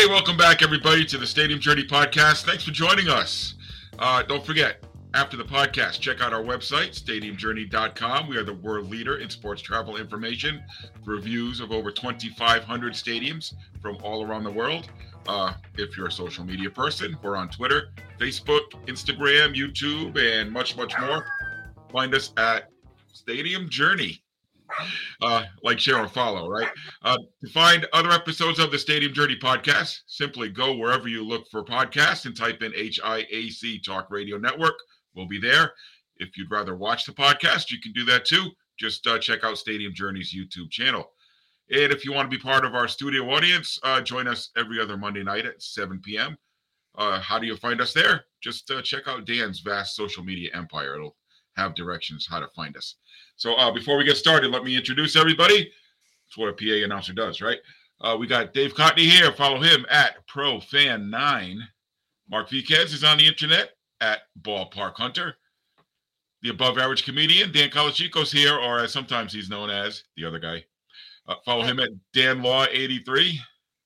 Hey, welcome back, everybody, to the Stadium Journey podcast. Thanks for joining us. Don't forget, after the podcast, check out our website, stadiumjourney.com. We are the world leader in sports travel information, reviews of over 2,500 stadiums from all around the world. If you're a social media person, we're on Twitter, Facebook, Instagram, YouTube, and much, much more. Find us at Stadium Journey. Like, share, and follow, right? To find other episodes of the Stadium Journey podcast, simply go wherever you look for podcasts and type in HIAC Talk Radio Network. We'll be there. If you'd rather watch the podcast, you can do that too. Just check out Stadium Journey's YouTube channel. And if you want to be part of our studio audience, join us every other Monday night at 7 p.m. How do you find us there? Just check out Dan's vast social media empire. It'll have directions how to find us. So before we get started, let me introduce everybody. That's what a PA announcer does, right? We got Dave Cotney here. Follow him at ProFan9. Mark Viquez is on the internet at Ballpark Hunter. The above average comedian, Dan Colachico's here, or as sometimes he's known as the other guy. Follow him at DanLaw83.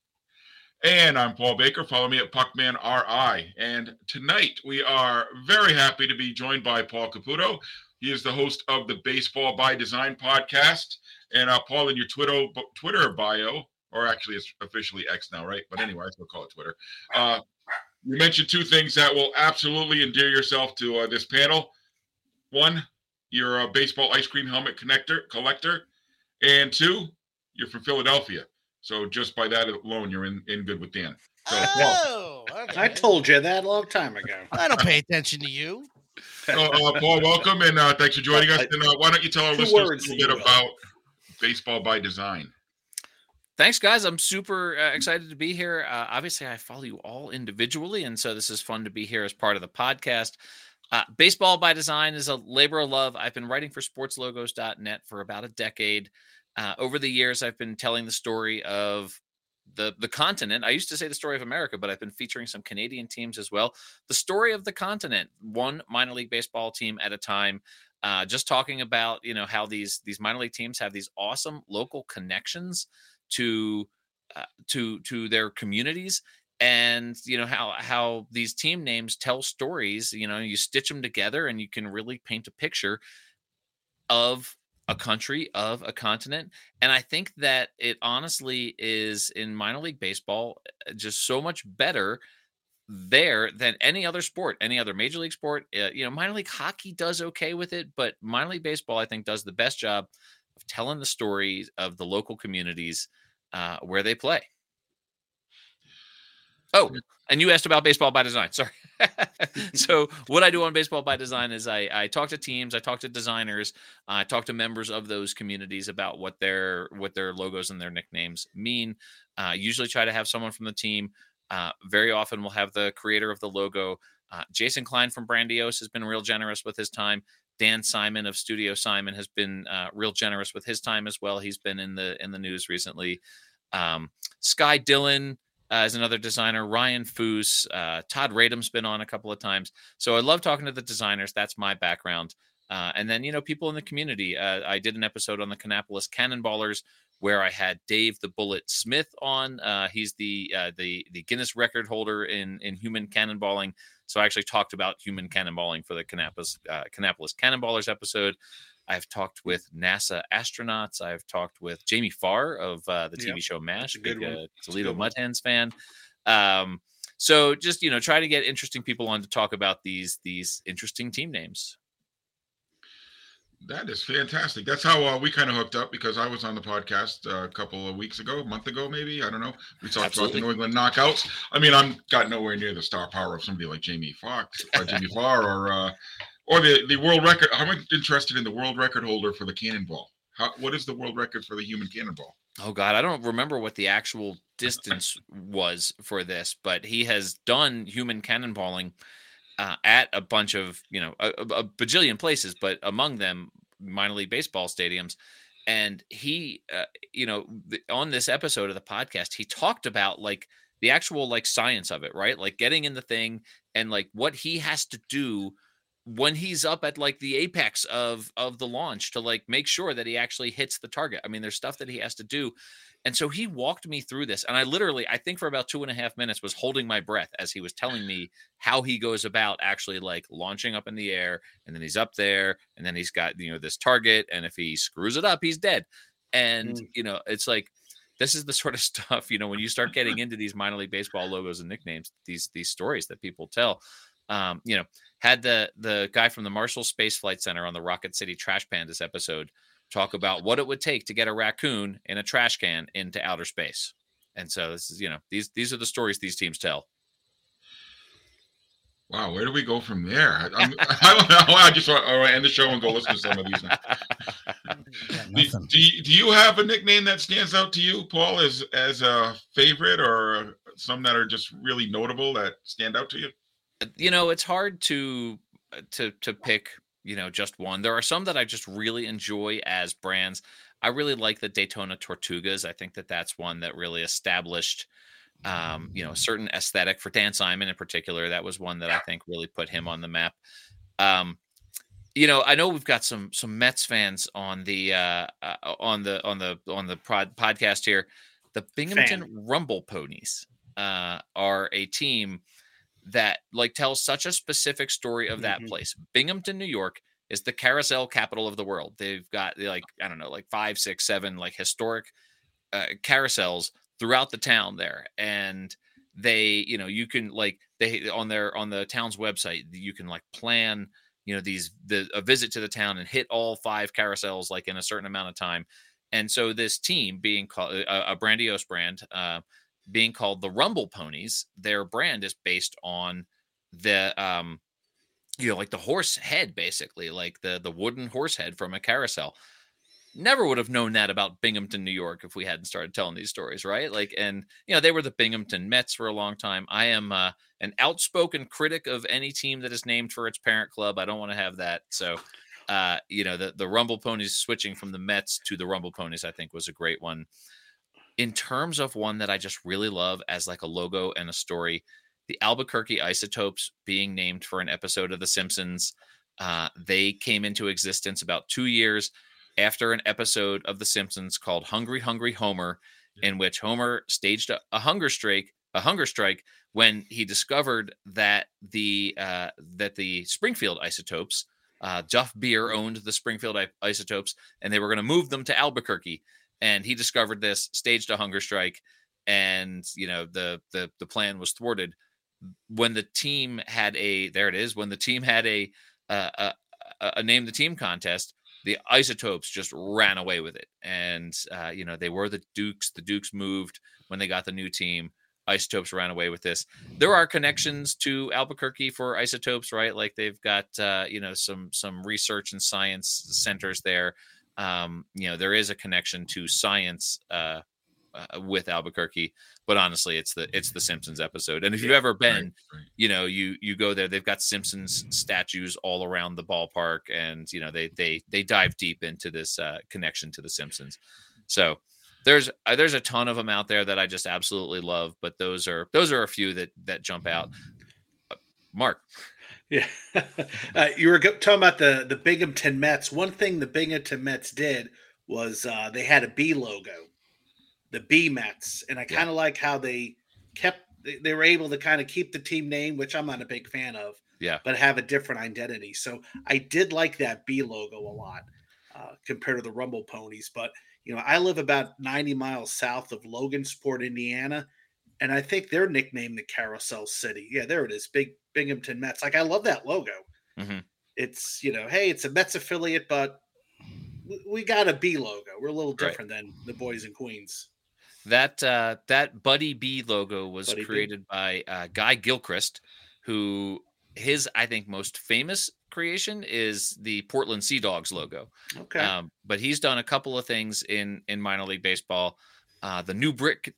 And I'm Paul Baker. Follow me at PuckmanRI. And tonight we are very happy to be joined by Paul Caputo. He is the host of the Baseball by Design podcast. And Paul, in your Twitter bio, or actually it's officially X now, right? But anyway, I still call it Twitter. You mentioned two things that will absolutely endear yourself to this panel. One, you're a baseball ice cream helmet collector. And two, you're from Philadelphia. So just by that alone, you're in good with Dan. So, okay. I told you that a long time ago. I don't pay attention to you. Paul, welcome, and thanks for joining us. And why don't you tell our listeners a little bit about Baseball by Design? Thanks, guys. I'm super excited to be here. Obviously, I follow you all individually, and so this is fun to be here as part of the podcast. Baseball by Design is a labor of love. I've been writing for sportslogos.net for about a decade. Over the years, I've been telling the story of the continent. I used to say the story of America, but I've been featuring some Canadian teams as well. The story of the continent, one minor league baseball team at a time. Just talking about, how these minor league teams have these awesome local connections to their communities, and how these team names tell stories. You stitch them together, and you can really paint a picture of a country, of a continent. And I think that it honestly is, in minor league baseball, just so much better there than any other sport, any other major league sport. Minor league hockey does okay with it, but minor league baseball, I think, does the best job of telling the stories of the local communities where they play. Oh, and you asked about Baseball by Design. Sorry. So what I do on Baseball by Design is I talk to teams, I talk to designers, I talk to members of those communities about what their logos and their nicknames mean. Usually try to have someone from the team. Very often we'll have the creator of the logo. Jason Klein from Brandiose has been real generous with his time. Dan Simon of Studio Simon has been real generous with his time as well. He's been in the news recently. Sky Dillon is another designer. Ryan Foose, Todd Radum's been on a couple of times. So I love talking to the designers. That's my background. And then, people in the community. I did an episode on the Kannapolis Cannonballers where I had Dave the Bullet Smith on. He's the Guinness record holder in human cannonballing. So I actually talked about human cannonballing for the Kannapolis Cannonballers episode. I've talked with NASA astronauts. I've talked with Jamie Farr of the TV show MASH, big Toledo Mud Hens fan. So just, try to get interesting people on to talk about these interesting team names. That is fantastic. That's how we kind of hooked up, because I was on the podcast a couple of weeks ago, a month ago, maybe. I don't know. We talked about the New England knockouts. I mean, I'm got nowhere near the star power of somebody like Jamie Farr, or the world record. I'm interested in the world record holder for the cannonball. What is the world record for the human cannonball? Oh, God, I don't remember what the actual distance was for this, but he has done human cannonballing at a bunch of, a bajillion places, but among them minor league baseball stadiums. And he, on this episode of the podcast, he talked about the actual science of it, right? Like getting in the thing and what he has to do when he's up at the apex of the launch to make sure that he actually hits the target. I mean, there's stuff that he has to do. And so he walked me through this. And I think for about 2.5 minutes was holding my breath as he was telling me how he goes about actually like launching up in the air. And then he's up there and then he's got, this target. And if he screws it up, he's dead. And, it's like, this is the sort of stuff, when you start getting into these minor league baseball logos and nicknames, these stories that people tell, had the guy from the Marshall Space Flight Center on the Rocket City Trash Pandas episode talk about what it would take to get a raccoon in a trash can into outer space. And so this is, these are the stories these teams tell. Wow, where do we go from there? I don't know. I just want to end the show and go listen to some of these. Do you have a nickname that stands out to you, Paul, as a favorite, or some that are just really notable that stand out to you? It's hard to pick, just one. There are some that I just really enjoy as brands. I really like the Daytona Tortugas. I think that's one that really established, a certain aesthetic for Dan Simon in particular. That was one that I think really put him on the map. I know we've got some Mets fans on the podcast here. The Binghamton Rumble Ponies are a team that tells such a specific story of that place. Binghamton, New York is the carousel capital of the world. They've got 5, 6, 7 historic carousels throughout the town there. And they, you can they on the town's website, you can plan, a visit to the town and hit all 5 carousels in a certain amount of time. And so this team being called a grandiose brand, being called the Rumble Ponies, their brand is based on the the horse head, basically, the wooden horse head from a carousel. Never would have known that about Binghamton, New York, if we hadn't started telling these stories, right? They were the Binghamton Mets for a long time. I am an outspoken critic of any team that is named for its parent club. I don't want to have that. So, the Rumble Ponies switching from the Mets to the Rumble Ponies, I think, was a great one. In terms of one that I just really love as a logo and a story, the Albuquerque Isotopes being named for an episode of The Simpsons. They came into existence about 2 years after an episode of The Simpsons called Hungry, Hungry Homer, in which Homer staged a hunger strike when he discovered that the Springfield Isotopes, Duff Beer owned the Springfield Isotopes, and they were going to move them to Albuquerque. And he discovered this, staged a hunger strike, and the plan was thwarted. When the team had a name the team contest, the Isotopes just ran away with it. And they were the Dukes. The Dukes moved when they got the new team. Isotopes ran away with this. There are connections to Albuquerque for Isotopes, right? They've got some research and science centers there. There is a connection to science with Albuquerque, but honestly, it's the Simpsons episode. And if you've ever been, you go there, they've got Simpsons statues all around the ballpark, and they dive deep into this connection to the Simpsons. So there's a ton of them out there that I just absolutely love, but those are a few that jump out. Mark. Yeah. You were talking about the Binghamton Mets. One thing the Binghamton Mets did was they had a B logo, the B Mets. And I kind of like how they were able to kind of keep the team name, which I'm not a big fan of, but have a different identity. So I did like that B logo a lot compared to the Rumble Ponies. But, I live about 90 miles south of Logansport, Indiana. And I think they're nicknamed the Carousel City. Yeah, there it is. Big Binghamton Mets. I love that logo. Mm-hmm. It's, hey, it's a Mets affiliate, but we got a B logo. We're a little different than the Boys and Queens. That Buddy B logo was created by Guy Gilchrist, who his, I think, most famous creation is the Portland Sea Dogs logo. Okay. But he's done a couple of things in minor league baseball. The New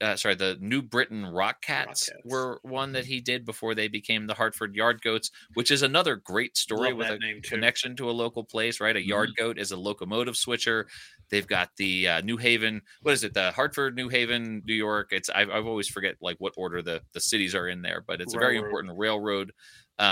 Britain Rock Cats were one that he did before they became the Hartford Yard Goats, which is another great story with a connection to a local place, right? A yard goat is a locomotive switcher. They've got the New Haven. What is it? The Hartford, New Haven, New York. I've always forget what order the cities are in there, but it's a very important railroad.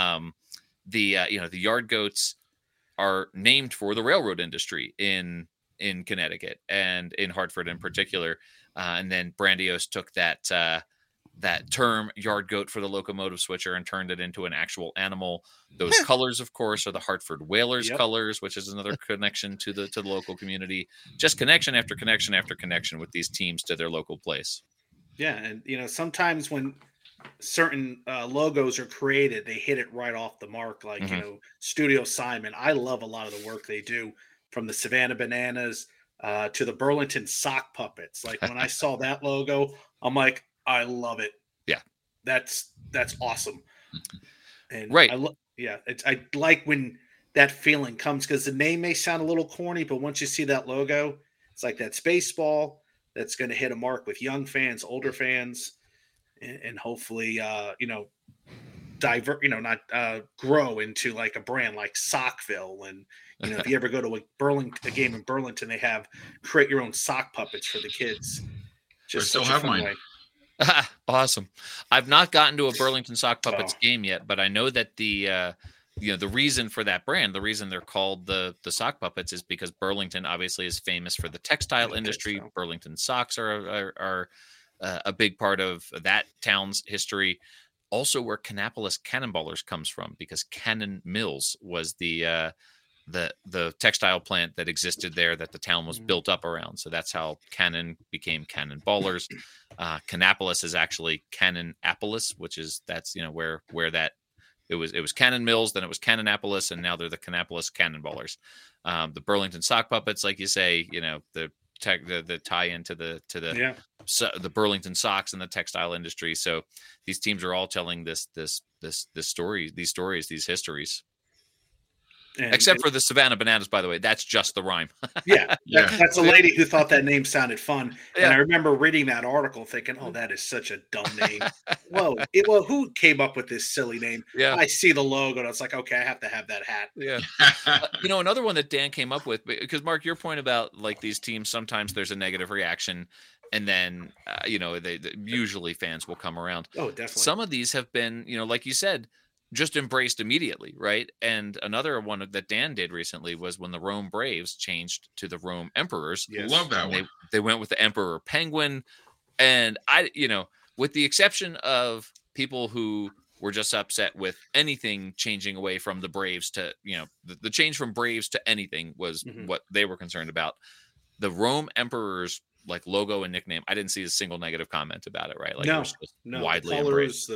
The Yard Goats are named for the railroad industry in in Connecticut and in Hartford in particular. And then Brandeis took that term yard goat for the locomotive switcher and turned it into an actual animal. Those colors, of course, are the Hartford Whalers colors, which is another connection to the local community. Just connection after connection after connection with these teams to their local place. Yeah, and sometimes when certain logos are created, they hit it right off the mark. Like Studio Simon, I love a lot of the work they do, from the Savannah Bananas to the Burlington Sock Puppets. Like when I saw that logo, I'm like, I love it. Yeah, that's awesome. And right, I like when that feeling comes, because the name may sound a little corny, but once you see that logo, it's like that Spaceball that's going to hit a mark with young fans, older fans, and hopefully grow into like a brand like Sockville. And if you ever go to a game in Burlington, they have create your own sock puppets for the kids. Just I still have mine. Awesome. I've not gotten to a Burlington Sock Puppets game yet, but I know that the reason for that brand, the reason they're called the Sock Puppets, is because Burlington obviously is famous for the textile industry. Burlington socks are a big part of that town's history. Also, where Kannapolis Cannonballers comes from, because Cannon Mills was the textile plant that existed there that the town was built up around. So that's how Cannon became Cannonballers. Kannapolis is actually Cannonapolis, which is where that it was Cannon Mills, then it was Cannonapolis, and now they're the Kannapolis Cannonballers. The Burlington Sock Puppets, like you say, the tie into the Burlington socks and the textile industry. So these teams are all telling this story, these stories, these histories. Except for the Savannah Bananas, by the way, that's just the rhyme. That's a lady who thought that name sounded fun, and I remember reading that article thinking, "Oh, that is such a dumb name." Well, who came up with this silly name? Yeah, I see the logo, and I was like, "Okay, I have to have that hat." Yeah, another one that Dan came up with, because Mark, your point about like these teams, sometimes there's a negative reaction, and then they usually fans will come around. Oh, definitely. Some of these have been, like you said, just embraced immediately, right? And another one that Dan did recently was when the Rome Braves changed to the Rome Emperors. Yes. Love that one. They went with the Emperor Penguin, and with the exception of people who were just upset with anything changing away from the Braves to, the change from Braves to anything was what they were concerned about. The Rome Emperors logo and nickname, I didn't see a single negative comment about it, right? It was widely embraced.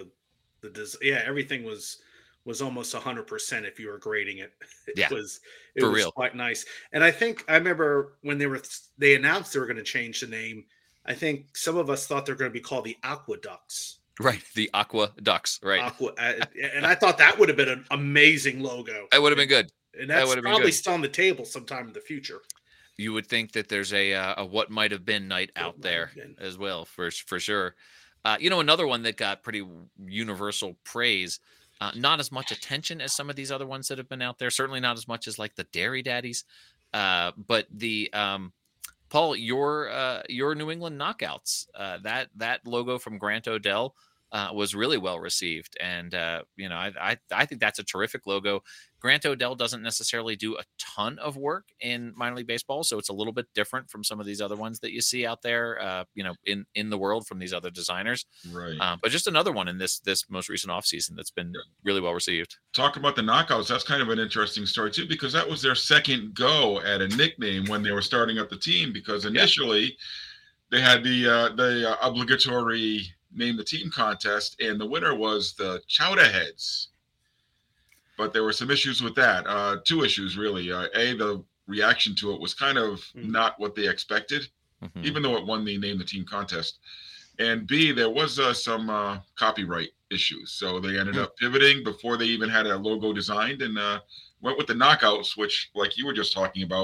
Everything was almost 100% if you were grading it. It was real. Quite nice. And I remember when they announced they were going to change the name, I think some of us thought they were going to be called the Aqua Ducks. Right, the Aqua Ducks, right. And I thought that would have been an amazing logo. That would have been good. And that's probably still on the table sometime in the future. You would think that there's a what might have been night out there as well, for sure. Another one that got pretty universal praise, not as much attention as some of these other ones that have been out there. Certainly not as much as like the Dairy Daddies, but the Paul, your New England Knockouts, that logo from Grant Odell was really well received, and I think that's a terrific logo. Grant Odell doesn't necessarily do a ton of work in minor league baseball, so it's a little bit different from some of these other ones that you see out there, in the world from these other designers. Right. But just another one in this most recent offseason that's been really well received. Talk about the Knockouts. That's kind of an interesting story too, because that was their second go at a nickname when they were starting up the team. Because initially they had the obligatory name the team contest, and the winner was the Chowder Heads. But there were some issues with that. Two issues, really. The reaction to it was kind of not what they expected, even though it won the name the team contest. And B, there was some copyright issues. So they ended up pivoting before they even had a logo designed, and went with the Knockouts, which, like you were just talking about,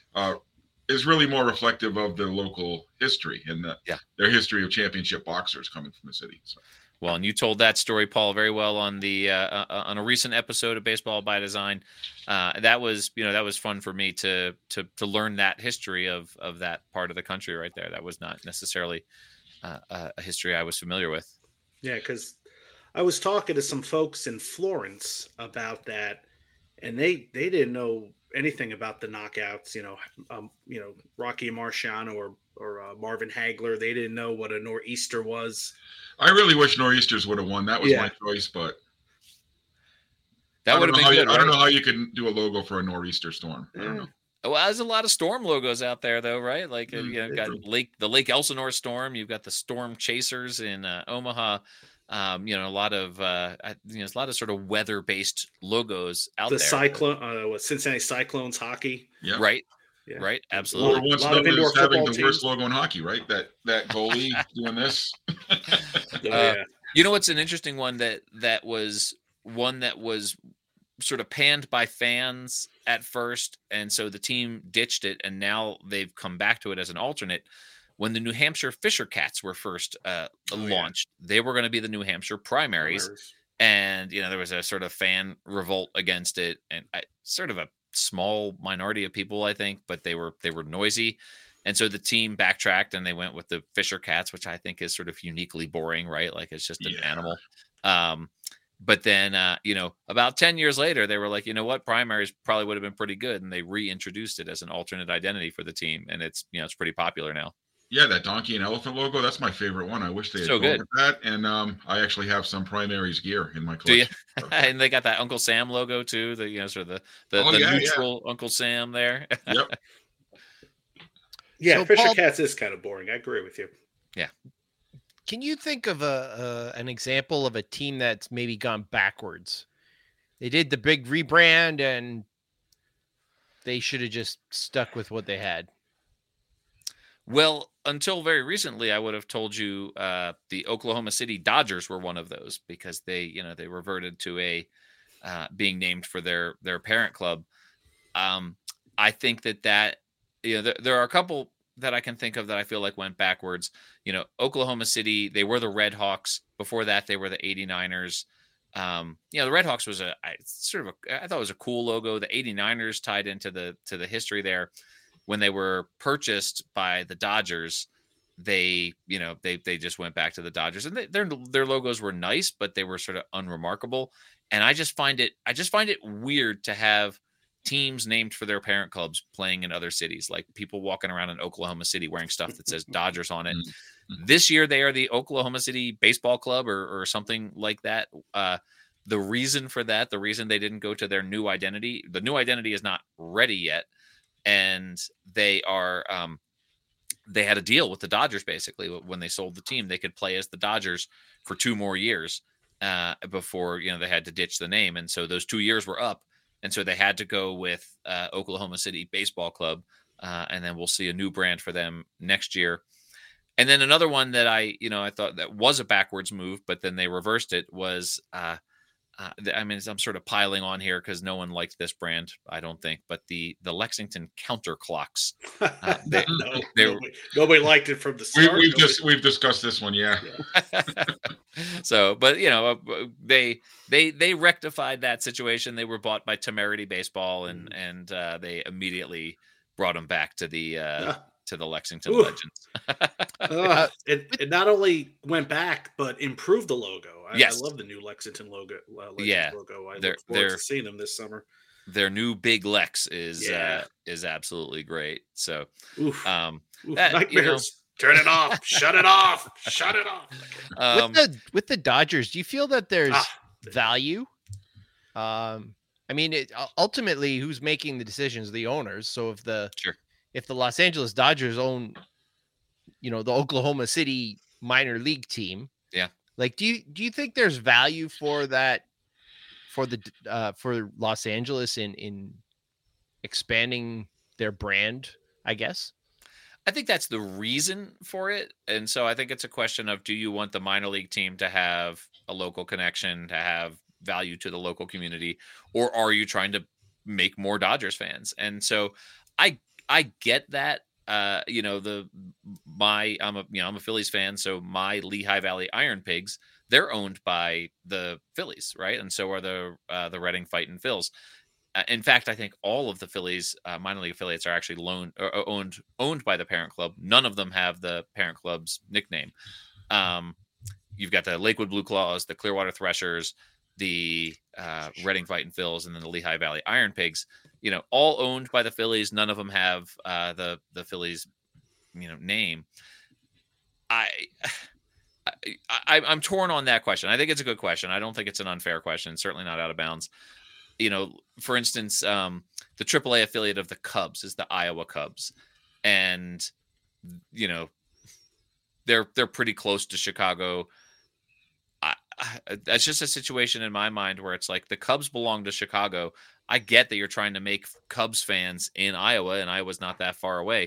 is really more reflective of the local history and their history of championship boxers coming from the city. So. Well, and you told that story, Paul, very well on the on a recent episode of Baseball by Design. That was fun for me to learn that history of that part of the country right there. That was not necessarily a history I was familiar with. Yeah, because I was talking to some folks in Florence about that, and they didn't know anything about the knockouts. Rocky Marciano or Marvin Hagler, they didn't know what a nor'easter was. I really wish Nor'easters would have won. That was my choice, but that would have been good. I don't know how you can do a logo for a nor'easter storm. I don't know. Well, there's a lot of storm logos out there, though, right? Like you've got the Lake Elsinore Storm. You've got the Storm Chasers in Omaha. A lot of there's a lot of sort of weather-based logos out there. The Cyclone, Cincinnati Cyclones hockey. Yeah. Right. Yeah. Right. Absolutely. Or once known as having the worst logo in hockey, right? That goalie doing this. You know what's an interesting one that was sort of panned by fans at first, and so the team ditched it, and now they've come back to it as an alternate. When the New Hampshire Fisher Cats were first launched, they were going to be the New Hampshire Primaries. And there was a sort of fan revolt against it, and sort of a small minority of people, I think, but they were noisy, and so the team backtracked and they went with the Fisher Cats, which I think is sort of uniquely boring, right? Like it's just an animal. But then, about 10 years later, they were like, you know what, primaries probably would have been pretty good, and they reintroduced it as an alternate identity for the team, and it's it's pretty popular now. Yeah, that donkey and elephant logo, that's my favorite one. I wish they had gone with that. And I actually have some primaries gear in my collection. Do you? And they got that Uncle Sam logo too, the sort of the neutral Uncle Sam there. Yep. Yeah, so Fisher Cats is kind of boring. I agree with you. Yeah. Can you think of an example of a team that's maybe gone backwards? They did the big rebrand and they should have just stuck with what they had. Well, until very recently, I would have told you the Oklahoma City Dodgers were one of those, because they reverted to being named for their parent club. I think that there are a couple that I can think of that I feel like went backwards. Oklahoma City, they were the Red Hawks. Before that, they were the 89ers. The Red Hawks was I thought it was a cool logo. The 89ers tied into the history there. When they were purchased by the Dodgers, they just went back to the Dodgers, and their logos were nice, but they were sort of unremarkable. And I just find it weird to have teams named for their parent clubs playing in other cities, like people walking around in Oklahoma City wearing stuff that says Dodgers on it. This year they are the Oklahoma City Baseball Club or something like that. The reason for that, the reason they didn't go to their new identity, the new identity is not ready yet. And they had a deal with the Dodgers. Basically, when they sold the team, they could play as the Dodgers for 2 more years before they had to ditch the name. And so those 2 years were up, and so they had to go with Oklahoma City Baseball Club, and then we'll see a new brand for them next year. And then another one that I thought that was a backwards move, but then they reversed it was. I'm sort of piling on here because no one liked this brand, I don't think, but the Lexington Counter Clocks. Nobody liked it from the start. We've discussed this one, yeah. So, but they rectified that situation. They were bought by Temerity Baseball, and they immediately brought them back to the Lexington Legends. It not only went back, but improved the logo. I love the new Lexington logo. Logo. I look forward to seeing them this summer. Their new big Lex is absolutely great. So, nightmares. Turn it off. Shut it off. Shut it off. With the Dodgers, do you feel that there's value? Ultimately, who's making the decisions? The owners. So if the Los Angeles Dodgers own, the Oklahoma City minor league team, like, do you think there's value for that, for Los Angeles in expanding their brand, I guess? I think that's the reason for it. And so I think it's a question of, do you want the minor league team to have a local connection, to have value to the local community, or are you trying to make more Dodgers fans? And so I get that. I'm a Phillies fan, so my Lehigh Valley Iron Pigs, they're owned by the Phillies, right? And so are the Reading Fightin' Phils. In fact, I think all of the Phillies minor league affiliates are actually owned by the parent club. None of them have the parent club's nickname. You've got the Lakewood Blue Claws, the Clearwater Threshers, the Reading Fighting Phils, and then the Lehigh Valley Iron Pigs. All owned by the Phillies. None of them have the Phillies, name. I'm torn on that question. I think it's a good question. I don't think it's an unfair question. Certainly not out of bounds. For instance, the AAA affiliate of the Cubs is the Iowa Cubs, and they're pretty close to Chicago. That's just a situation in my mind where it's like the Cubs belong to Chicago. I get that you're trying to make Cubs fans in Iowa, and Iowa's not that far away.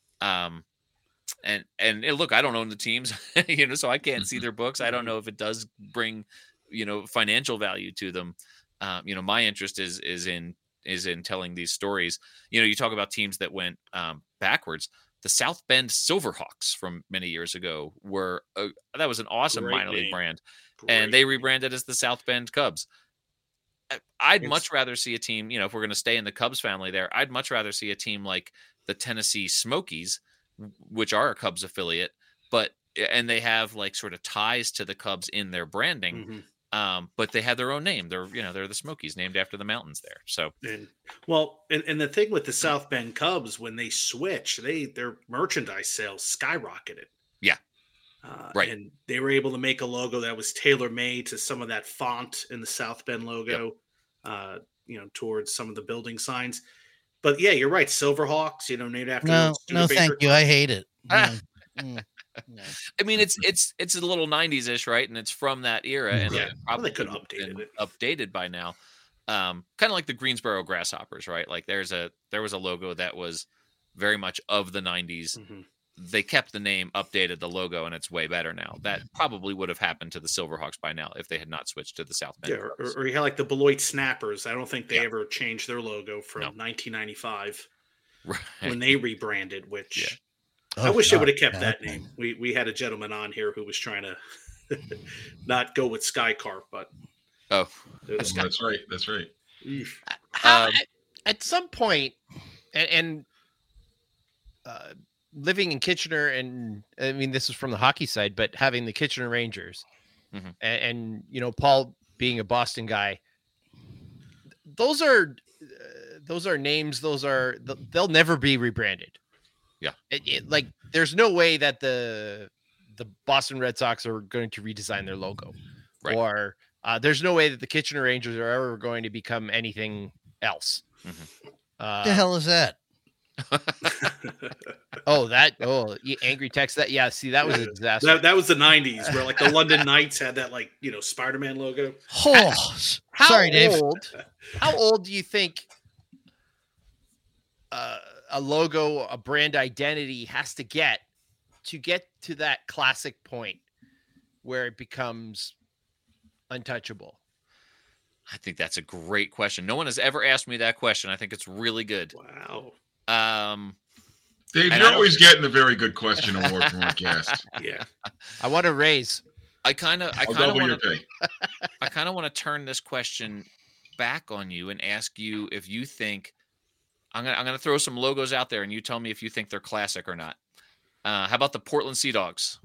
And look, I don't own the teams, so I can't see their books. I don't know if it does bring, financial value to them. My interest is in telling these stories. You talk about teams that went backwards. The South Bend Silverhawks from many years ago that was an awesome minor league brand, and they rebranded as the South Bend Cubs. I'd much rather see a team, if we're going to stay in the Cubs family there, I'd much rather see a team like the Tennessee Smokies, which are a Cubs affiliate, and they have like sort of ties to the Cubs in their branding. But they have their own name. They're the Smokies, named after the mountains there. So, and the thing with the South Bend Cubs, when they switch, their merchandise sales skyrocketed. Yeah. Right. And they were able to make a logo that was tailor-made to some of that font in the South Bend logo, towards some of the building signs. But yeah, you're right. Silverhawks, named after. No, thank you. I hate it. I mean, it's a little 90s-ish, right? And it's from that era, and probably could have updated by now. Kind of like the Greensboro Grasshoppers, right? Like there was a logo that was very much of the 90s. Mm-hmm. They kept the name, updated the logo, and it's way better now. That probably would have happened to the Silverhawks by now if they had not switched to the South Bend. Yeah, or you had like the Beloit Snappers. I don't think they ever changed their logo from 1995 when they rebranded, which I wish they would have kept that name. We had a gentleman on here who was trying to not go with Skycarp, but that's right. At some point, and living in Kitchener, and I mean, this is from the hockey side, but having the Kitchener Rangers and Paul being a Boston guy, those are names. They'll never be rebranded. Yeah. Like there's no way that the Boston Red Sox are going to redesign their logo, right. Or there's no way that the Kitchener Rangers are ever going to become anything else. Mm-hmm. The hell is that? Angry text that. Yeah. See, that was a disaster. That was the 90s where like the London Knights had that Spider-Man logo. Sorry, Dave. How old do you think a logo, a brand identity has to get to that classic point where it becomes untouchable? I think that's a great question. No one has ever asked me that question. I think it's really good. Wow. Dave, you're always getting a very good question award from our guest. Yeah. I want to raise. I kind of want to turn this question back on you and ask you if you think I'm gonna throw some logos out there and you tell me if you think they're classic or not. How about the Portland Sea Dogs?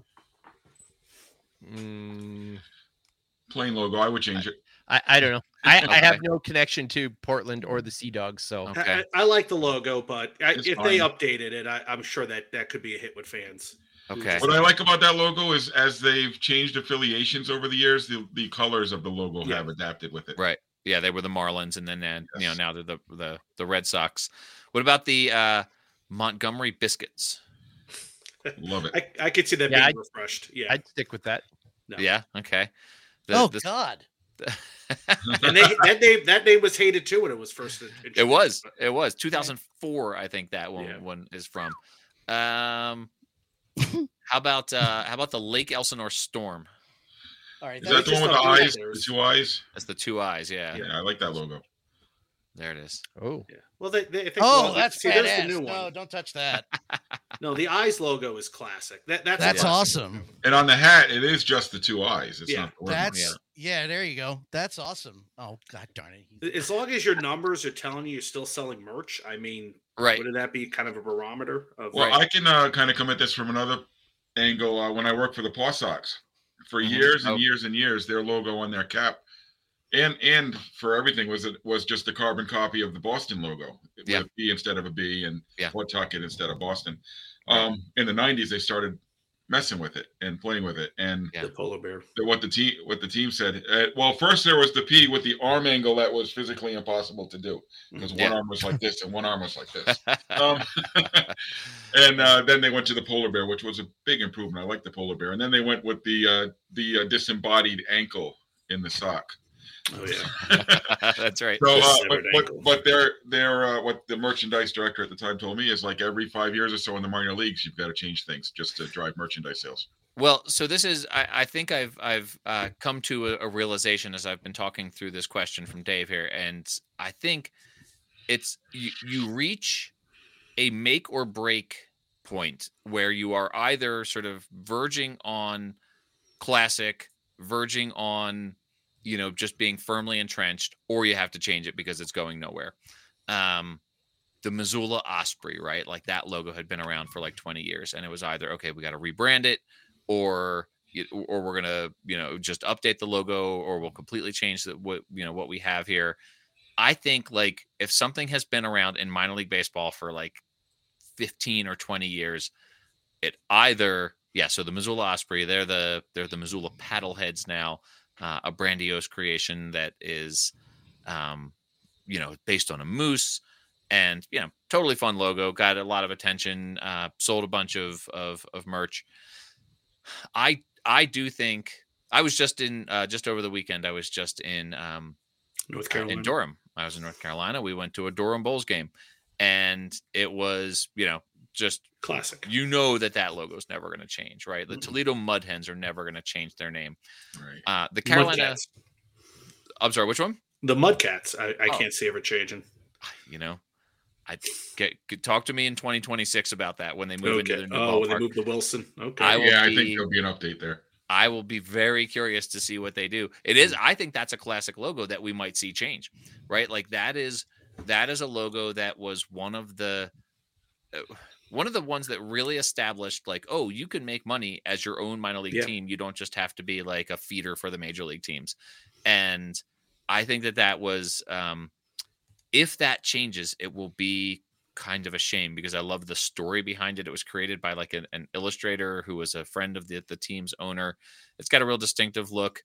Plain logo. I would change it. I don't know. I have no connection to Portland or the Sea Dogs, so okay. I like the logo, but if they updated it, I'm sure that could be a hit with fans. Okay. What I like about that logo is as they've changed affiliations over the years, the colors of the logo have adapted with it. Right. Yeah, they were the Marlins, and then now they're the Red Sox. What about the Montgomery Biscuits? Love it. I could see that being refreshed. Yeah, I'd stick with that. No. Yeah. Okay. God. And that name was hated too when it was first introduced. It was 2004. I think that one is from. How about the Lake Elsinore Storm? All right, is that the one with the eyes? The two eyes? That's the two eyes. Yeah. Yeah, I like that logo. There it is. Oh. Yeah. Well, they think. That's badass. The new one. No, don't touch that. No, the eyes logo is classic. That's awesome. And on the hat, it is just the two eyes. It's not. There you go. That's awesome. Oh, God darn it! As long as your numbers are telling you're still selling merch, I mean, right? Wouldn't that be kind of a barometer? I can kind of come at this from another angle. When I worked for the Paw Sox, for years and years and years, their logo on their cap And for everything was just a carbon copy of the Boston logo with a B instead of a B and Pawtucket instead of Boston. In the 90s, they started messing with it and playing with it, and the polar bear. What the team said. Well, first there was the P with the arm angle that was physically impossible to do because one arm was like this and one arm was like this. And then they went to the polar bear, which was a big improvement. I like the polar bear, and then they went with the disembodied ankle in the sock. Oh yeah, that's right. So, but they're what the merchandise director at the time told me is like every 5 years or so in the minor leagues, you've got to change things just to drive merchandise sales. Well, so this is I think I've come to a realization as I've been talking through this question from Dave here, and I think it's you reach a make or break point where you are either sort of verging on classic, verging on just being firmly entrenched, or you have to change it because it's going nowhere. The Missoula Osprey, right? Like that logo had been around for like 20 years, and it was either, okay, we got to rebrand it, or we're going to, just update the logo, or we'll completely change what we have here. I think like if something has been around in minor league baseball for like 15 or 20 years, it either, so the Missoula Osprey, they're the Missoula Paddleheads now. A grandiose creation that is, based on a moose, and totally fun logo. Got a lot of attention. Sold a bunch of merch. I do think I was just over the weekend. I was just in North Carolina, in Durham. I was in North Carolina. We went to a Durham Bulls game, and it was just classic. That logo is never going to change, right? The Toledo Mud Hens are never going to change their name. Right. The Carolina. I'm sorry, which one? The Mudcats. I can't see ever changing. I talk to me in 2026 about that when they move into the new ballpark. When they move to Wilson. Okay. I think there'll be an update there. I will be very curious to see what they do. It is. I think that's a classic logo that we might see change, right? Like that is a logo that was one of the ones that really established like, oh, you can make money as your own minor league team. You don't just have to be like a feeder for the major league teams. And I think that was, if that changes, it will be kind of a shame because I love the story behind it. It was created by like an illustrator who was a friend of the team's owner. It's got a real distinctive look.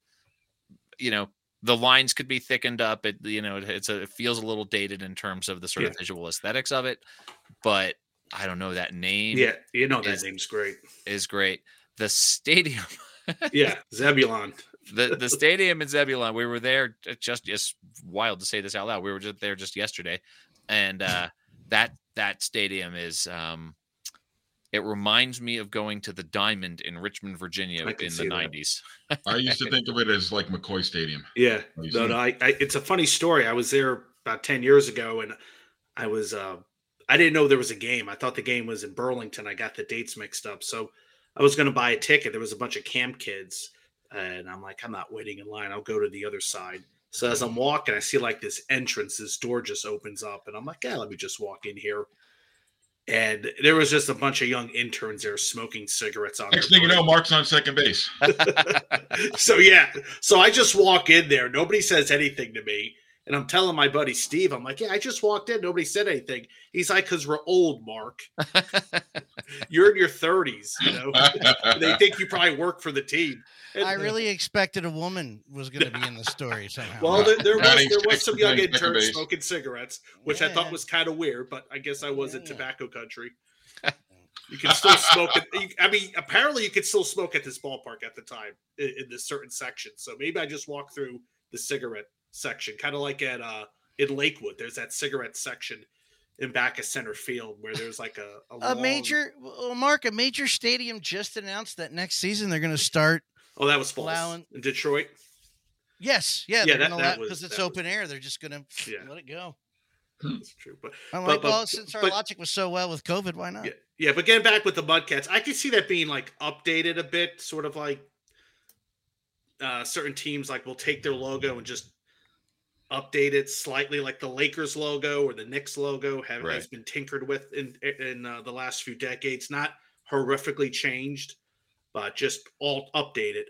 The lines could be thickened up. It feels a little dated in terms of the sort of visual aesthetics of it, but I don't know, that name. Yeah, that name's great. Is great. The stadium. Zebulon. The stadium in Zebulon. We were there just wild to say this out loud. We were just there just yesterday, and that stadium is. It reminds me of going to the Diamond in Richmond, Virginia in the 90s. I used to think of it as like McCoy Stadium. Yeah. No, it's a funny story. I was there about 10 years ago, and I was I didn't know there was a game. I thought the game was in Burlington. I got the dates mixed up. So I was going to buy a ticket. There was a bunch of camp kids, and I'm like, I'm not waiting in line. I'll go to the other side. So as I'm walking, I see like this entrance, this door just opens up, and I'm like, let me just walk in here. And there was just a bunch of young interns there smoking cigarettes on. Next thing you know, Mark's on second base. So I just walk in there. Nobody says anything to me. And I'm telling my buddy Steve, I'm like, I just walked in. Nobody said anything. He's like, because we're old, Mark. You're in your 30s. They think you probably work for the team. And I really expected a woman was going to be in the story somehow. Well, there was some young interns smoking cigarettes, which I thought was kind of weird, but I guess I was in tobacco country. You can still smoke it. I mean, apparently you could still smoke at this ballpark at the time in this certain section. So maybe I just walked through the cigarette section, kind of like at in Lakewood. There's that cigarette section in back of center field where there's like a major stadium just announced that next season they're going to start. Oh, that was false. In Detroit? Yes. Yeah, they're going to allow, because it's open air. They're just going to let it go. That's true. But I'm like, since our logic was so well with COVID, why not? Yeah, but getting back with the Mudcats, I could see that being like updated a bit, sort of like certain teams like will take their logo and just update it slightly, like the Lakers logo or the Knicks logo has been tinkered with in the last few decades. Not horrifically changed, but just all updated.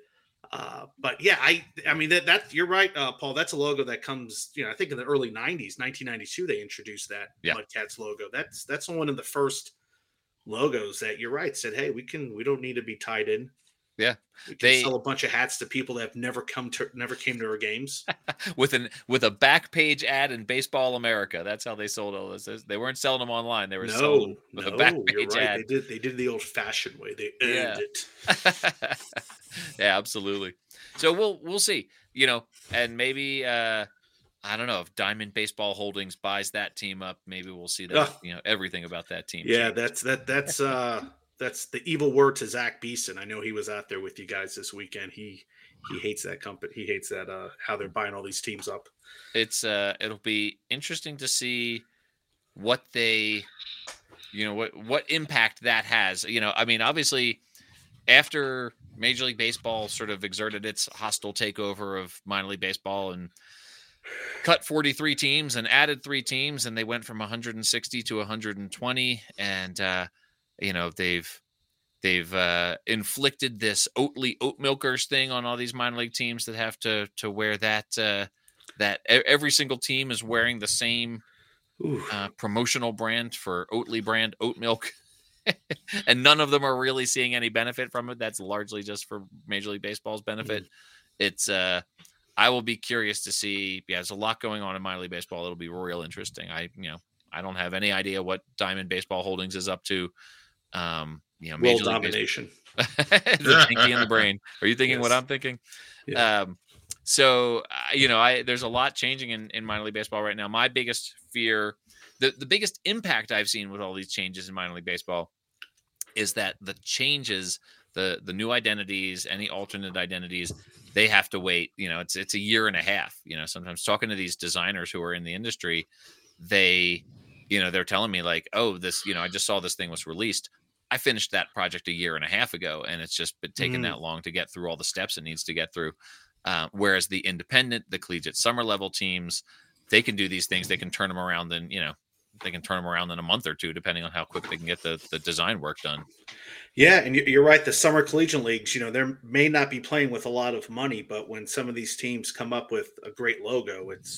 But yeah, I mean that you're right, Paul. That's a logo that comes, I think in the early 90s, 1992, they introduced that Mudcats logo. That's one of the first logos that, you're right, said, hey, we don't need to be tied in. Yeah, we can sell a bunch of hats to people that have never came to our games with a back page ad in Baseball America. That's how they sold all this. They weren't selling them online. They were selling with a back page ad. They did the old fashioned way. They earned it. Yeah, absolutely. So we'll see. And maybe I don't know if Diamond Baseball Holdings buys that team up. Maybe we'll see that. Everything about that team. Yeah, change. That's the evil word to Zach Beeson. I know he was out there with you guys this weekend. He hates that company. He hates that how they're buying all these teams up. It'll be interesting to see what they, what impact that has. I mean, obviously, after Major League Baseball sort of exerted its hostile takeover of minor league baseball and cut 43 teams and added 3 teams, and they went from 160 to 120, and they've inflicted this Oatly oat milkers thing on all these minor league teams that have to wear that every single team is wearing the same promotional brand for Oatly brand oat milk, and none of them are really seeing any benefit from it. That's largely just for Major League Baseball's benefit. It's I will be curious to see. Yeah, there's a lot going on in minor league baseball. It'll be real interesting. I don't have any idea what Diamond Baseball Holdings is up to. World domination. The thinking in the brain. Are you thinking what I'm thinking? Yeah. There's a lot changing in minor league baseball right now. My biggest fear, the biggest impact I've seen with all these changes in minor league baseball is that the changes, the new identities, any alternate identities, they have to wait. It's a year and a half. Sometimes talking to these designers who are in the industry, they're telling me like, oh, this, I just saw this thing was released. I finished that project a year and a half ago, and it's just been taking that long to get through all the steps it needs to get through. Whereas the independent, the collegiate summer level teams, they can do these things. They can turn them around in, they can turn them around in a month or two, depending on how quick they can get the design work done. Yeah. And you're right. The summer collegiate leagues, they may not be playing with a lot of money, but when some of these teams come up with a great logo, it's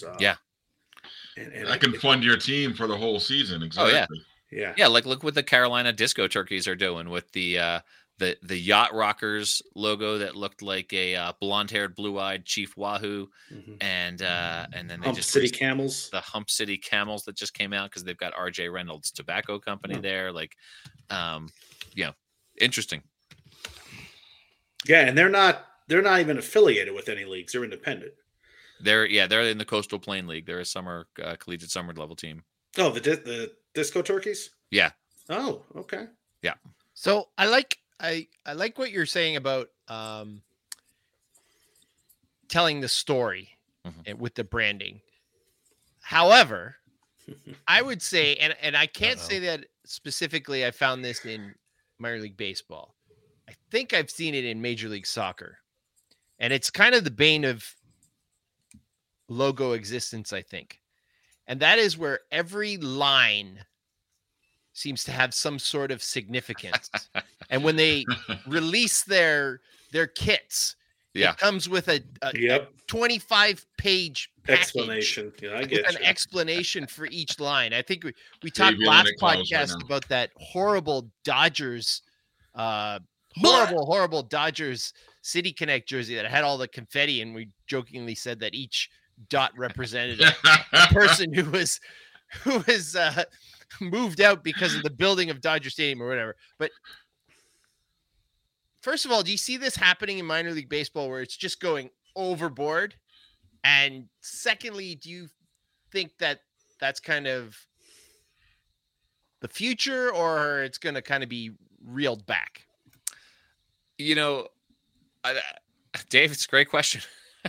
And I can fund your team for the whole season. Exactly. Oh, yeah. Like look what the Carolina Disco Turkeys are doing with the Yacht Rockers logo that looked like a blonde-haired, blue-eyed Chief Wahoo, and then they Hump City Camels, the Hump City Camels that just came out because they've got R.J. Reynolds Tobacco Company there. Like, interesting. Yeah, and they're not even affiliated with any leagues; they're independent. They're in the Coastal Plain League. They're a summer collegiate summer level team. Oh, the Disco Turkeys? Yeah. Oh, okay. Yeah. So I like what you're saying about telling the story with the branding. However, I would say, and I can't say that specifically I found this in minor league baseball. I think I've seen it in Major League Soccer. And it's kind of the bane of logo existence, I think. And that is where every line seems to have some sort of significance. And when they release their kits, it comes with a 25-page explanation. Yeah, I get an explanation for each line. I think we talked last podcast about that horrible Dodgers, horrible Dodgers City Connect jersey that had all the confetti, and we jokingly said that each dot represented a person who was moved out because of the building of Dodger Stadium or whatever. But first of all, do you see this happening in minor league baseball where it's just going overboard? And secondly, do you think that that's kind of the future, or it's going to kind of be reeled back? Dave, it's a great question.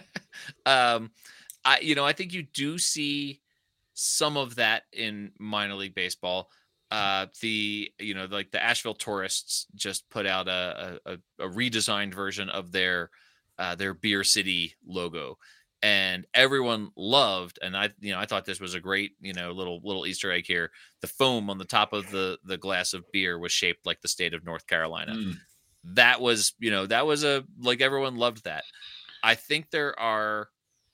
I think you do see some of that in minor league baseball. The Asheville Tourists just put out a redesigned version of their Beer City logo, and everyone loved. And I thought this was a great, little Easter egg here. The foam on the top of the glass of beer was shaped like the state of North Carolina. that was, everyone loved that. I think there are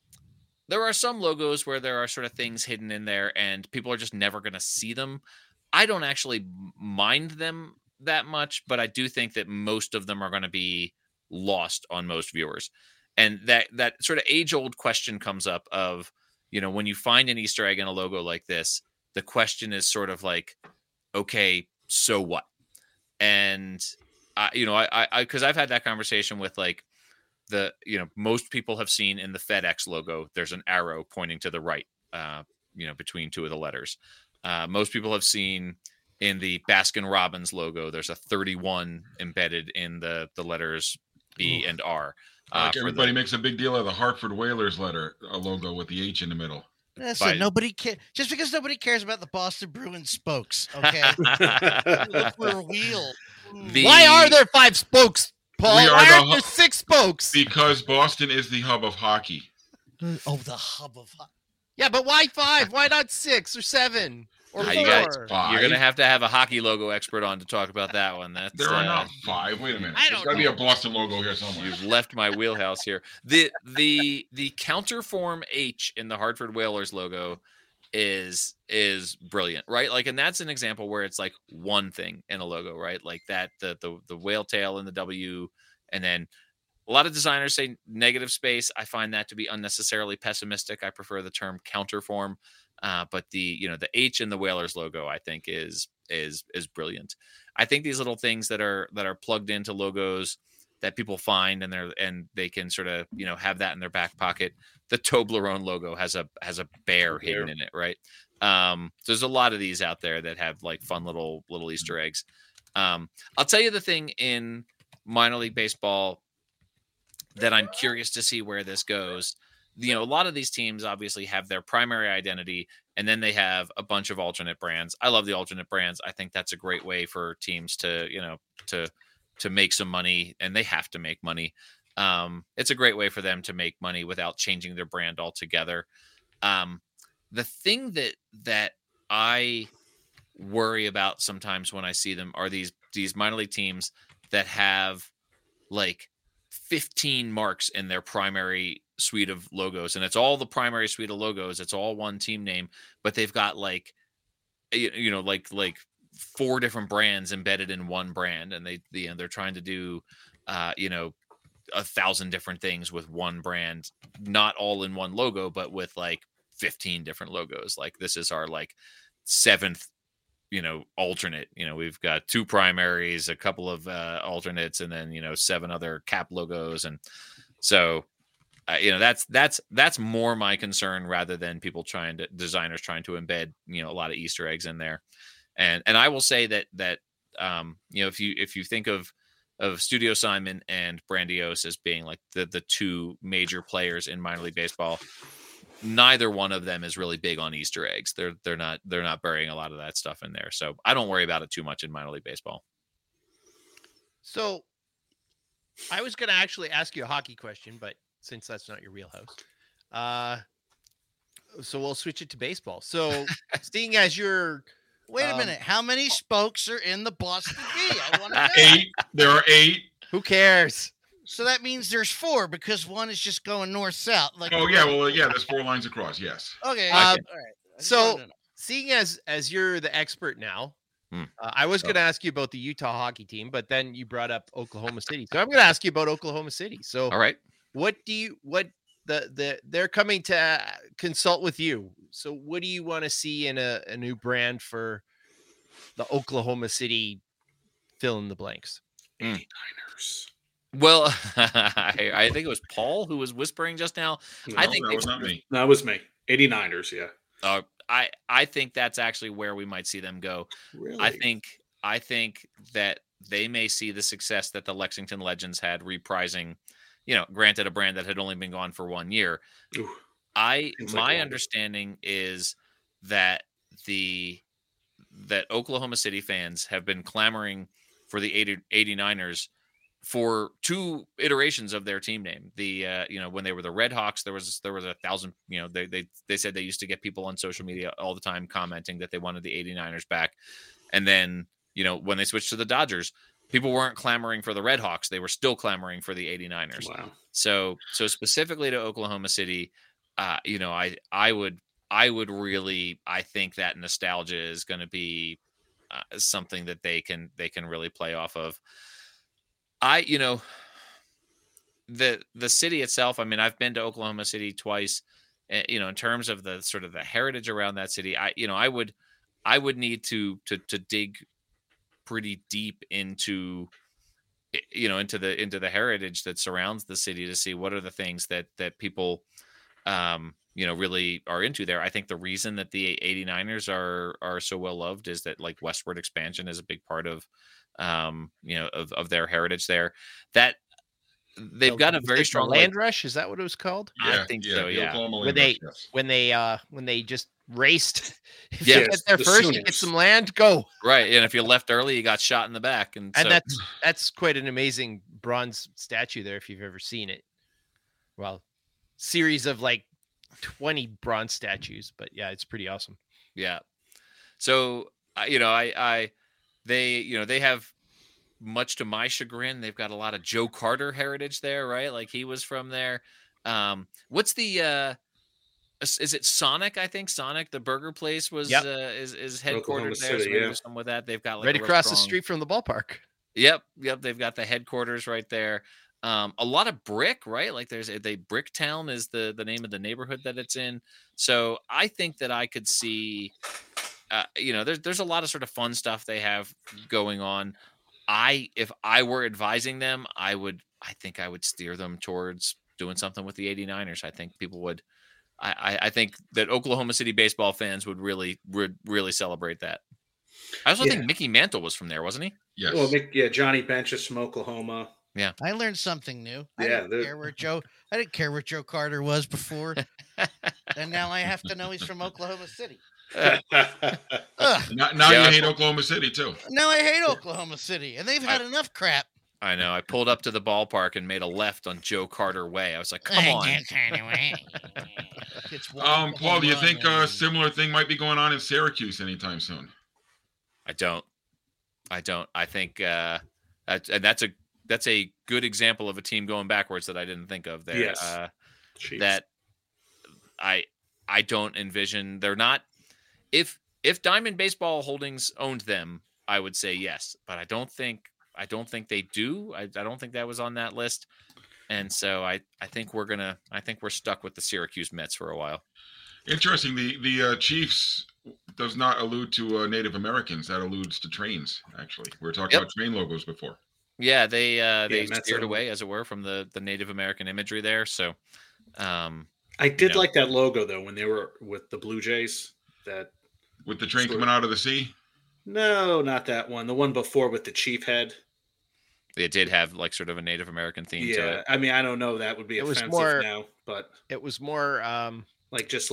some logos where there are sort of things hidden in there and people are just never going to see them. I don't actually mind them that much, but I do think that most of them are going to be lost on most viewers. And that sort of age-old question comes up of, when you find an Easter egg in a logo like this, the question is sort of like, okay, so what? And because I've had that conversation with like most people have seen in the FedEx logo, there's an arrow pointing to the right, between two of the letters. Most people have seen in the Baskin Robbins logo, there's a 31 embedded in the letters B and R. Everybody makes a big deal of the Hartford Whalers logo with the H in the middle. Listen, nobody cares. Just because nobody cares about the Boston Bruins spokes, okay? Look for a wheel. Why are there 5 spokes, Paul? Why aren't there 6 spokes? Because Boston is the hub of hockey. Oh, the hub of hockey. Yeah, but why 5? Why not 6 or 7 or 4? You're going to have a hockey logo expert on to talk about that one. There are not 5. Wait a minute. There's got to be a Boston logo here somewhere. You've left my wheelhouse here. The counterform H in the Hartford Whalers logo is brilliant, right? Like, and that's an example where it's like one thing in a logo, right? Like that, the whale tail and the W, and then a lot of designers say negative space. I find that to be unnecessarily pessimistic. I prefer the term counterform. But the H in the Whalers logo, I think is brilliant. I think these little things that are plugged into logos that people find and they can sort of, have that in their back pocket. The Toblerone logo has a bear hidden in it, right? So there's a lot of these out there that have like fun little Easter eggs. I'll tell you the thing in minor league baseball that I'm curious to see where this goes. A lot of these teams obviously have their primary identity, and then they have a bunch of alternate brands. I love the alternate brands. I think that's a great way for teams to make some money, and they have to make money. It's a great way for them to make money without changing their brand altogether. The thing that I worry about sometimes when I see them are these minor league teams that have like 15 marks in their primary suite of logos, and it's all the primary suite of logos. It's all one team name, but they've got like 4 different brands embedded in one brand, and they're trying to do 1,000 different things with one brand, not all in one logo, but with like 15 different logos. Like, this is our like 7th alternate. We've got 2 primaries, a couple of alternates, and then 7 other cap logos. And so that's more my concern rather than designers trying to embed a lot of Easter eggs in there. And I will say that if you think of Studio Simon and Brandiose as being like the 2 major players in minor league baseball, neither one of them is really big on Easter eggs. They're not burying a lot of that stuff in there. So I don't worry about it too much in minor league baseball. So I was going to actually ask you a hockey question, but since that's not your wheelhouse, so we'll switch it to baseball. So seeing as you're, wait a minute, how many spokes are in the Boston B? I want to know. 8. There are 8. Who cares? So that means there's 4 because one is just going north-south. Like, there's 4 lines across. Yes. Okay. All right. So seeing as you're the expert now, I was going to ask you about the Utah hockey team, but then you brought up Oklahoma City. So I'm going to ask you about Oklahoma City. So, all right, they're coming to consult with you. So what do you want to see in a new brand for the Oklahoma City fill in the blanks? 89ers. Well, I think it was Paul who was whispering just now. No, I think that was not me. That was me. 89ers, yeah. I think that's actually where we might see them go. Really? I think that they may see the success that the Lexington Legends had reprising, granted a brand that had only been gone for 1 year. Ooh, my understanding is that that Oklahoma City fans have been clamoring for the 89ers for 2 iterations of their team name. When they were the Red Hawks, there was 1,000, they said they used to get people on social media all the time commenting that they wanted the 89ers back. And then, when they switched to the Dodgers, people weren't clamoring for the Red Hawks. They were still clamoring for the 89ers. Wow. So specifically to Oklahoma City, you know, I would really, I think that nostalgia is going to be something that they can really play off of. You know, the city itself, I mean, I've been to Oklahoma City twice, you know, in terms of the sort of the heritage around that city, I would need to dig pretty deep into, you know, into the heritage that surrounds the city to see what are the things that people, you know, really are into there. I think the reason that the 89ers are so well loved is that like westward expansion is a big part of, you know, of their heritage there. That they've got a very strong land rush. Is that what it was called? Yeah, I think so. Yeah. When they just raced, if you get there first, you get some land, go. Right. And if you left early, you got shot in the back. And so, that's quite an amazing bronze statue there. If you've ever seen it. Well, series of like 20 bronze statues, but yeah, it's pretty awesome. Yeah. So, you know, they have, much to my chagrin, they've got a lot of Joe Carter heritage there, right? Like he was from there. What's the is it Sonic? I think Sonic, the burger place, was is headquartered there. City, so some with that. They've got like right across the street from the ballpark. Yep. They've got the headquarters right there. A lot of brick, right? Like there's Bricktown is the name of the neighborhood that it's in. So I think that I could see, you know, there's a lot of sort of fun stuff they have going on. If I were advising them, I think I would steer them towards doing something with the 89ers. I think people would, I think that Oklahoma City baseball fans would really celebrate that. I also think Mickey Mantle was from there, wasn't he? Yes. Well, Johnny Bench is from Oklahoma. Yeah. I learned something new. I didn't care where Joe Carter was before. And now I have to know he's from Oklahoma City. Now you hate Oklahoma City too. Now I hate Oklahoma City, and they've had enough crap. I know. I pulled up to the ballpark and made a left on Joe Carter Way. I was like, "Come on." Paul, do you think a similar thing might be going on in Syracuse anytime soon? I don't. I think that's a good example of a team going backwards that I didn't think of there. Yes. That I don't envision. They're not. If Diamond Baseball Holdings owned them, I would say yes, but I don't think they do. I don't think that was on that list, and so I think we're stuck with the Syracuse Mets for a while. Interesting. The Chiefs does not allude to Native Americans. That alludes to trains. Actually, we were talking about train logos before. Yeah, they steered away, as it were, from the Native American imagery there. So, I did like that logo though when they were with the Blue Jays. That. With the train coming out of the sea? No, not that one. The one before with the chief head. It did have like sort of a Native American theme to it. I mean, I don't know. That would be offensive now, but it was more like just.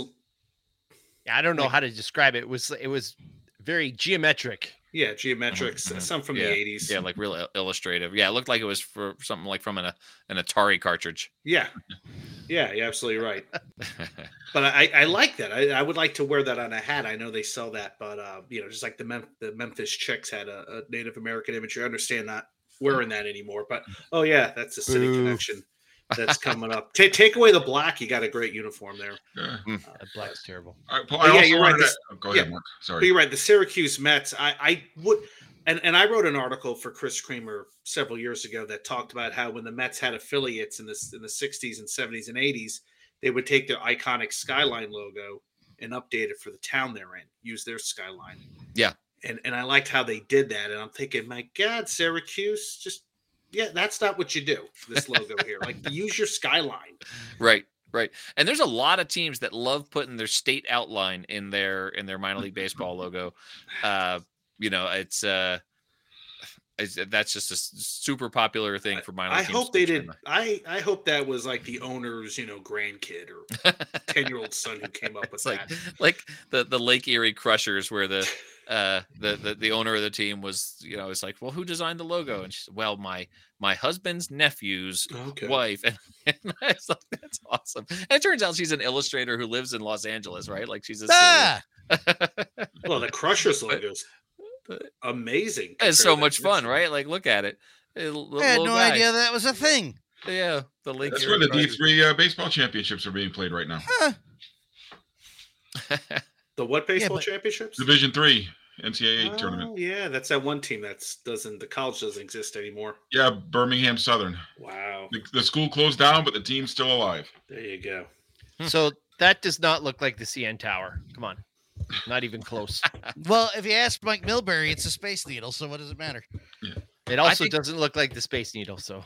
I don't know how to describe it. It was very geometric. Yeah, geometrics. Mm-hmm. Some from the 80s. Yeah, like real illustrative. Yeah, it looked like it was for something like from an Atari cartridge. Yeah. Yeah, you're absolutely right. But I like that. I would like to wear that on a hat. I know they sell that, but you know, just like the Memphis Chicks had a Native American imagery. I understand not wearing that anymore, but oh yeah, that's a city connection that's coming up. Take away the black, you got a great uniform there. Yeah. That black is terrible. All right, Paul, you're right. Go ahead, Mark. Sorry. But you're right. The Syracuse Mets. I would. And I wrote an article for Chris Creamer several years ago that talked about how when the Mets had affiliates in the 60s and 70s and 80s, they would take their iconic skyline logo and update it for the town they're in, use their skyline. Yeah. And I liked how they did that. And I'm thinking, my God, Syracuse, that's not what you do, this logo here. Like, use your skyline. Right. And there's a lot of teams that love putting their state outline in their minor league baseball logo. You know, it's that's just a super popular thing for minor league teams. I hope they did. I hope that was like the owner's, grandkid or 10-year-old son who came up with that. Like the Lake Erie Crushers, where the owner of the team was, it's like, well, who designed the logo? And she said, well, my husband's nephew's wife. And I was like, that's awesome. And it turns out she's an illustrator who lives in Los Angeles, right? Like she's a well, the Crushers logos. amazing. It's so much fun, right? Like, look at it. I had no idea that was a thing. Yeah, the Lake. That's where the D3 baseball championships are being played right now. Huh. The what baseball championships? Division 3 NCAA tournament. Yeah, that's that one team the college doesn't exist anymore. Yeah, Birmingham Southern. Wow. The school closed down, but the team's still alive. There you go. So that does not look like the CN Tower. Come on. Not even close. Well, if you ask Mike Milbury, it's a Space Needle, so what does it matter? Yeah. It also doesn't look like the Space Needle, so.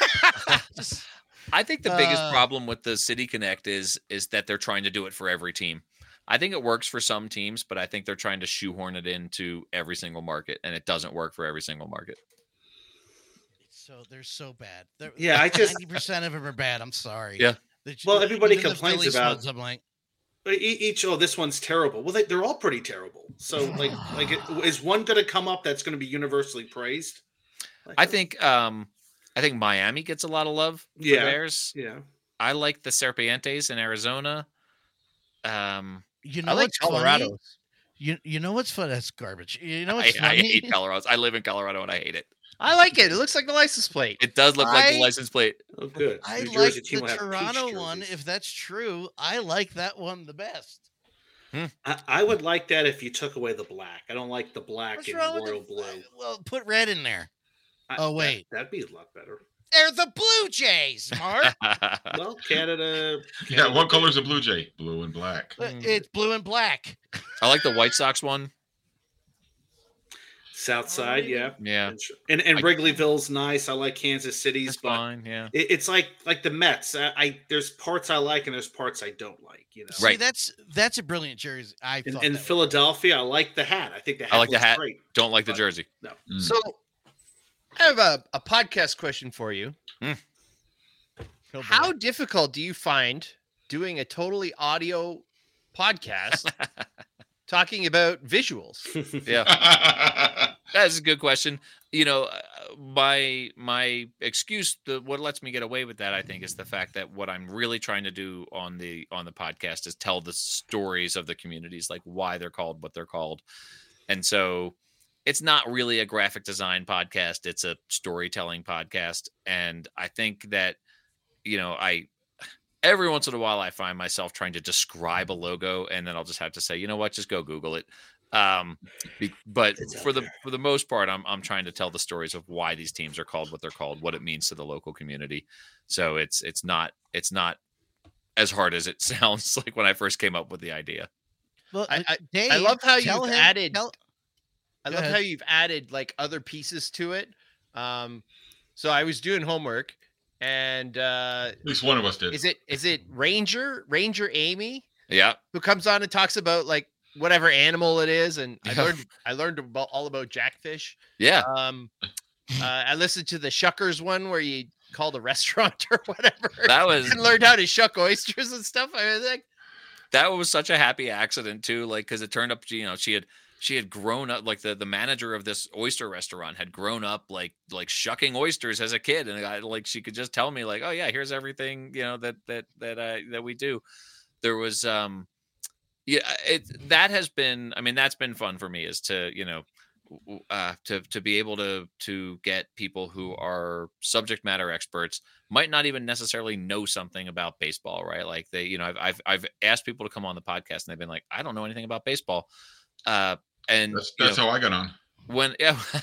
I think the biggest problem with the City Connect is that they're trying to do it for every team. I think it works for some teams, but I think they're trying to shoehorn it into every single market, and it doesn't work for every single market. So they're so bad. I just 90% of them are bad. I'm sorry. Yeah. Well, everybody complains about. Ones, I'm like, this one's terrible. Well, they're all pretty terrible. So, is one going to come up that's going to be universally praised? I think Miami gets a lot of love for theirs. Yeah. I like the Serpientes in Arizona. You know, I like Colorado. You know what's fun? That's garbage. You know what's funny? I hate Colorado. I live in Colorado and I hate it. I like it. It looks like the license plate. It does look like the license plate. Oh, good. I like the Toronto one. If that's true, I like that one the best. I would like that if you took away the black. I don't like the black and royal blue. Well, put red in there. Wait. That'd be a lot better. They're the Blue Jays, Mark. Well, Canada. Yeah, what color is a Blue Jay? Blue and black. It's blue and black. I like the White Sox one. South side, yeah. And Wrigleyville's nice. I like Kansas City's, it's but fine, yeah. It's like the Mets. There's parts I like and there's parts I don't like. You know, right? See, that's a brilliant jersey. In Philadelphia, I like the hat. I think the hat. I like the hat. Great, don't like the jersey. No. So I have a podcast question for you. How difficult do you find doing a totally audio podcast talking about visuals? Yeah. That's a good question. You know, my excuse, what lets me get away with that, I think, is the fact that what I'm really trying to do on the podcast is tell the stories of the communities, like why they're called what they're called. And so it's not really a graphic design podcast. It's a storytelling podcast. And I think that, you know, every once in a while I find myself trying to describe a logo and then I'll just have to say, you know what, just go Google it. But for the most part, I'm trying to tell the stories of why these teams are called what they're called, what it means to the local community. So it's not as hard as it sounds like when I first came up with the idea. Well, Dave, I love how you've added. I love how you've added like other pieces to it. So I was doing homework, and at least one of us did. Is it Ranger Amy? Yeah, who comes on and talks about like whatever animal it is, and I learned all about jackfish. Yeah. I listened to the Shuckers one where you called a restaurant or whatever. That was and learned how to shuck oysters and stuff. I was like, that was such a happy accident too. Like, because it turned up, you know, she had grown up, like the manager of this oyster restaurant had grown up like shucking oysters as a kid, and she could just tell me like, oh yeah, here's everything, you know, that we do. There was that's been fun for me, is to, you know, to be able to get people who are subject matter experts, might not even necessarily know something about baseball, right? Like I've asked people to come on the podcast and they've been like, I don't know anything about baseball. And that's how I got on. When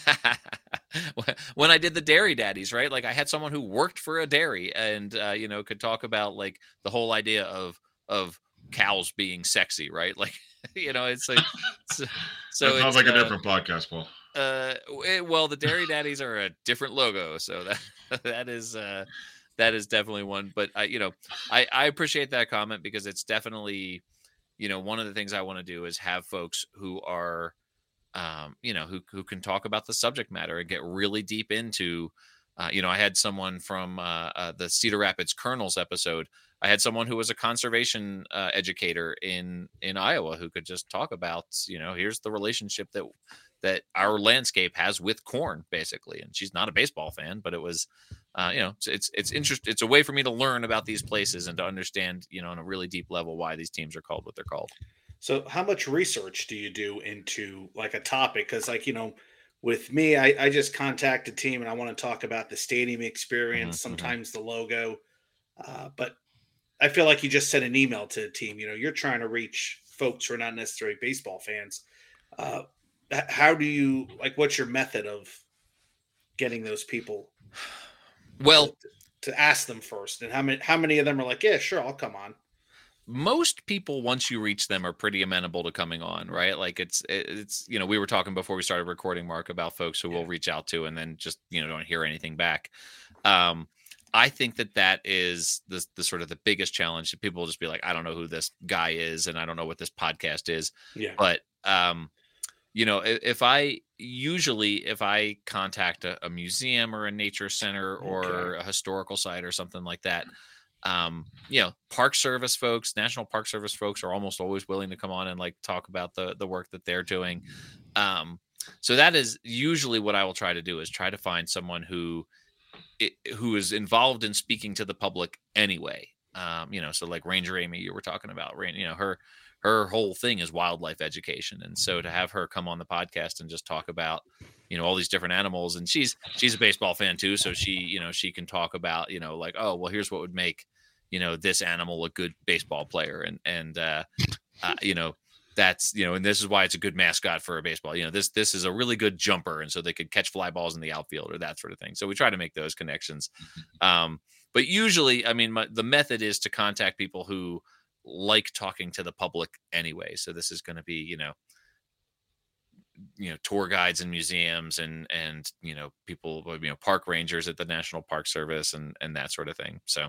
I did the Dairy Daddies, right? Like I had someone who worked for a dairy and you know, could talk about like the whole idea of cows being sexy, right? Like, you know, it's like so it sounds like a different podcast, Paul. Well, the Dairy Daddies are a different logo, so that is definitely one. But I appreciate that comment, because it's definitely, you know, one of the things I want to do is have folks who are you know, who can talk about the subject matter and get really deep into you know, I had someone from the Cedar Rapids Colonels episode. I had someone who was a conservation educator in Iowa who could just talk about, you know, here's the relationship that our landscape has with corn, basically. And she's not a baseball fan, but it was, you know, it's interesting. It's a way for me to learn about these places and to understand, you know, on a really deep level, why these teams are called what they're called. So how much research do you do into like a topic? Because like, with me, I just contact a team and I want to talk about the stadium experience, sometimes the logo. But I feel like you just sent an email to a team. You're trying to reach folks who are not necessarily baseball fans. How do you what's your method of getting those people? Well, to ask them first, and how many of them are like, yeah, sure, I'll come on. Most people, once you reach them, are pretty amenable to coming on, right? Like it's we were talking before we started recording, Mark, about folks who we'll reach out to and then just don't hear anything back. I think that is the sort of the biggest challenge. People will just be like, I don't know who this guy is, and I don't know what this podcast is. Yeah. But if I contact a museum or a nature center or a historical site or something like that, Park Service folks, National Park Service folks are almost always willing to come on and talk about the work that they're doing. So that is usually what I will try to do, is try to find someone who is involved in speaking to the public anyway. So like Ranger Amy, you were talking about, her whole thing is wildlife education. And so to have her come on the podcast and just talk about, all these different animals, and she's a baseball fan too. So she can talk about, oh, well, here's what would make, this animal a good baseball player. And that's, and this is why it's a good mascot for a baseball. This is a really good jumper. And so they could catch fly balls in the outfield or that sort of thing. So we try to make those connections. But usually, the method is to contact people who like talking to the public anyway. So this is going to be, tour guides and museums and people, park rangers at the National Park Service and that sort of thing. So,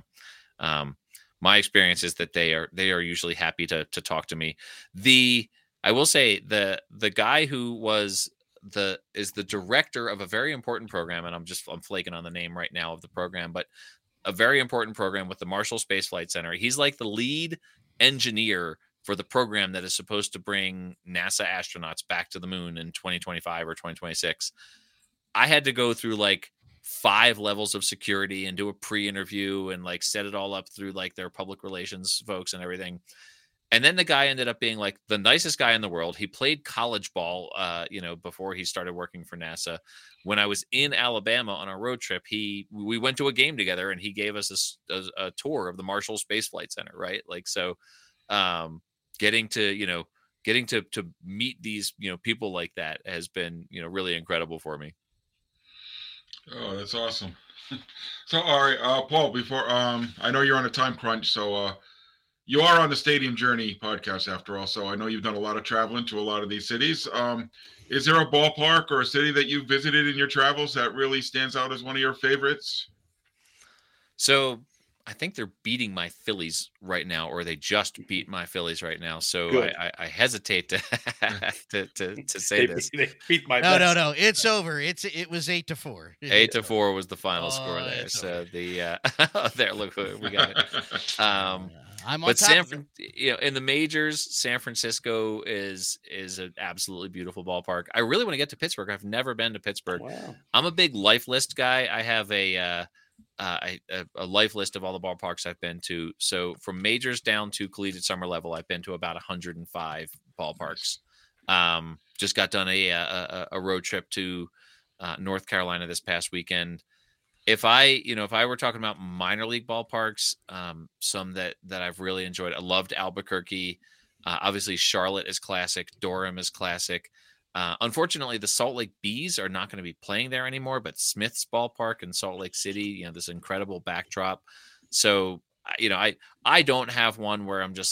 my experience is that they are usually happy to talk to me. I will say the guy who is the director of a very important program, and I'm flaking on the name right now of the program, but a very important program with the Marshall Space Flight Center. He's like the lead engineer for the program that is supposed to bring NASA astronauts back to the moon in 2025 or 2026. I had to go through 5 levels of security and do a pre-interview and set it all up through their public relations folks and everything. And then the guy ended up being the nicest guy in the world. He played college ball, before he started working for NASA. When I was in Alabama on a road trip, we went to a game together and he gave us a tour of the Marshall Space Flight Center. Right. Getting to meet these, people like that has been, really incredible for me. Oh, that's awesome. So, all right, Paul, before, I know you're on a time crunch, so, you are on the Stadium Journey podcast after all. So I know you've done a lot of traveling to a lot of these cities. Is there a ballpark or a city that you've visited in your travels that really stands out as one of your favorites? So I think they're beating my Phillies right now, or they just beat my Phillies right now. So I hesitate to say this. They beat my No. It's over. It was 8-4. 8-4 was the final score there. So there, look, we got it. I'm on top of it. In the majors, San Francisco is an absolutely beautiful ballpark. I really want to get to Pittsburgh. I've never been to Pittsburgh. Wow. I'm a big life list guy. I have a life list of all the ballparks I've been to. So from majors down to collegiate summer level, I've been to about 105 ballparks. Just got done a road trip to North Carolina this past weekend. If I were talking about minor league ballparks, some that I've really enjoyed, I loved Albuquerque. Obviously, Charlotte is classic. Durham is classic. Unfortunately, the Salt Lake Bees are not going to be playing there anymore, but Smith's Ballpark in Salt Lake City, this incredible backdrop. So, I don't have one where I'm just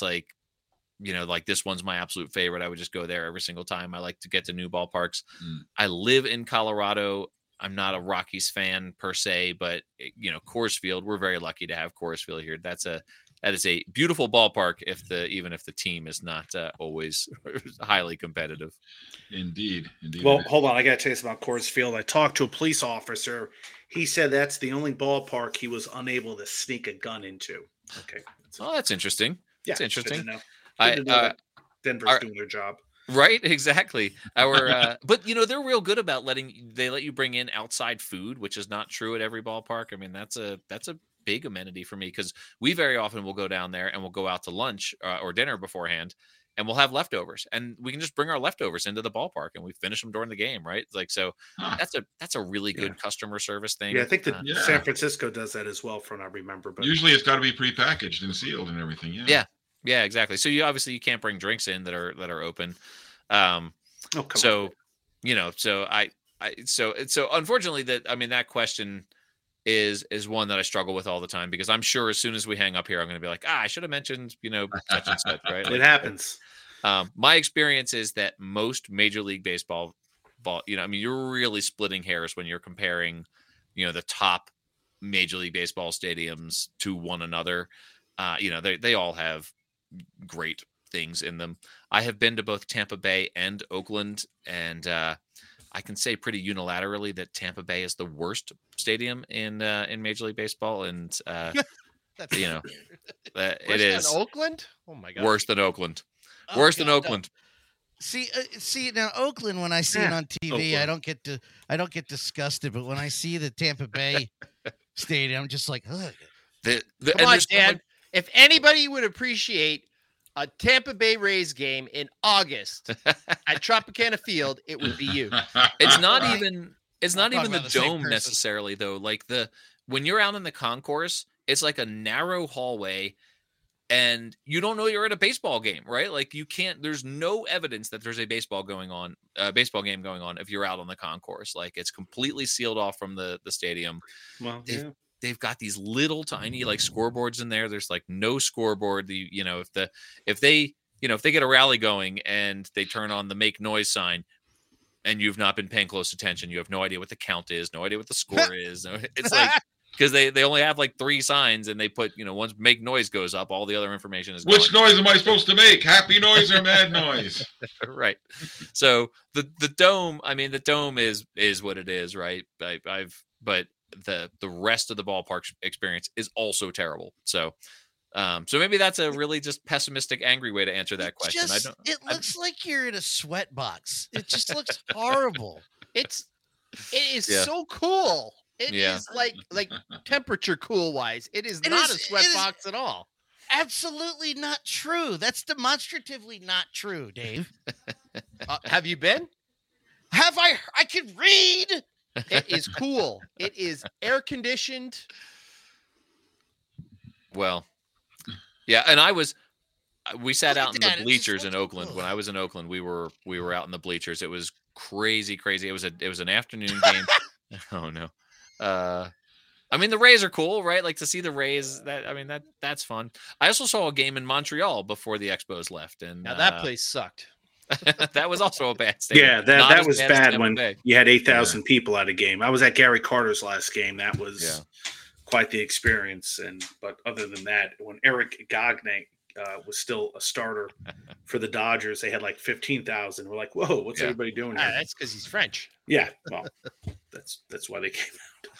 this one's my absolute favorite. I would just go there every single time. I like to get to new ballparks. I live in Colorado. I'm not a Rockies fan per se, but Coors Field, we're very lucky to have Coors Field here. That is a beautiful ballpark even if the team is not always highly competitive. Indeed. Well, hold on. I got to tell you something about Coors Field. I talked to a police officer. He said that's the only ballpark he was unable to sneak a gun into. Okay. Oh, that's interesting. Yeah, that's interesting. Good to know that Denver's doing their job. Right, exactly. But they're real good about they let you bring in outside food, which is not true at every ballpark. I mean, that's a big amenity for me because we very often will go down there and we'll go out to lunch or dinner beforehand. and we'll have leftovers, and we can just bring our leftovers into the ballpark and we finish them during the game, right? Like, so that's a really good customer service thing. Yeah, I think that San Francisco does that as well, from what I remember. But usually it's got to be prepackaged and sealed and everything. Yeah, exactly. So you can't bring drinks in that are open. So unfortunately that question is one that I struggle with all the time, because I'm sure as soon as we hang up here, I'm going to be like, I should have mentioned, such and such, right? It happens. My experience is that most Major League Baseball, you're really splitting hairs when you're comparing, the top Major League Baseball stadiums to one another. They all have great things in them. I have been to both Tampa Bay and Oakland, and I can say pretty unilaterally that Tampa Bay is the worst stadium in Major League Baseball, and That's it is than Oakland. Oh my god, worse than Oakland. Worse than Oakland. See now Oakland, when I see it on TV, Oakland. I don't get disgusted, but when I see the Tampa Bay stadium, I'm just like, ugh. Come on, Dan. If anybody would appreciate a Tampa Bay Rays game in August at Tropicana Field, it would be you. It's not even the dome necessarily, though. Like, when you're out in the concourse, it's like a narrow hallway, and you don't know you're at a baseball game, right? Like, there's no evidence that there's a baseball game going on if you're out on the concourse. Like, it's completely sealed off from the stadium. Well, They've got these little tiny scoreboards in there. There's like no scoreboard. If they get a rally going and they turn on the make noise sign, and you've not been paying close attention, you have no idea what the count is, no idea what the score is. It's like, because they only have like 3 signs, and they put, once make noise goes up, all the other information is which gone. Noise am I supposed to make? Happy noise or mad noise? Right. So the dome, the dome is what it is, right? But the rest of the ballpark experience is also terrible. So maybe that's a really just pessimistic, angry way to answer that question. It looks like you're in a sweat box. It just looks horrible. It is so cool. It is like temperature cool wise. It is not a sweat box at all. Absolutely not true. That's demonstratively not true, Dave. Have you been? Have I? I can read. It is cool. It is air conditioned. Well, yeah, and we sat out in the bleachers in Oakland. When I was in Oakland, we were out in the bleachers. It was crazy. It was an afternoon game. Oh no. The Rays are cool, right? Like, to see the Rays, that's fun. I also saw a game in Montreal before the Expos left, and now that place sucked. That was also a bad stadium. Yeah, that was bad when you had 8,000 people at a game. I was at Gary Carter's last game. That was quite the experience. But other than that, when Eric Gagne was still a starter for the Dodgers, they had like 15,000. We're like, whoa, what's everybody doing here? That's because he's French. Yeah, well, that's why they came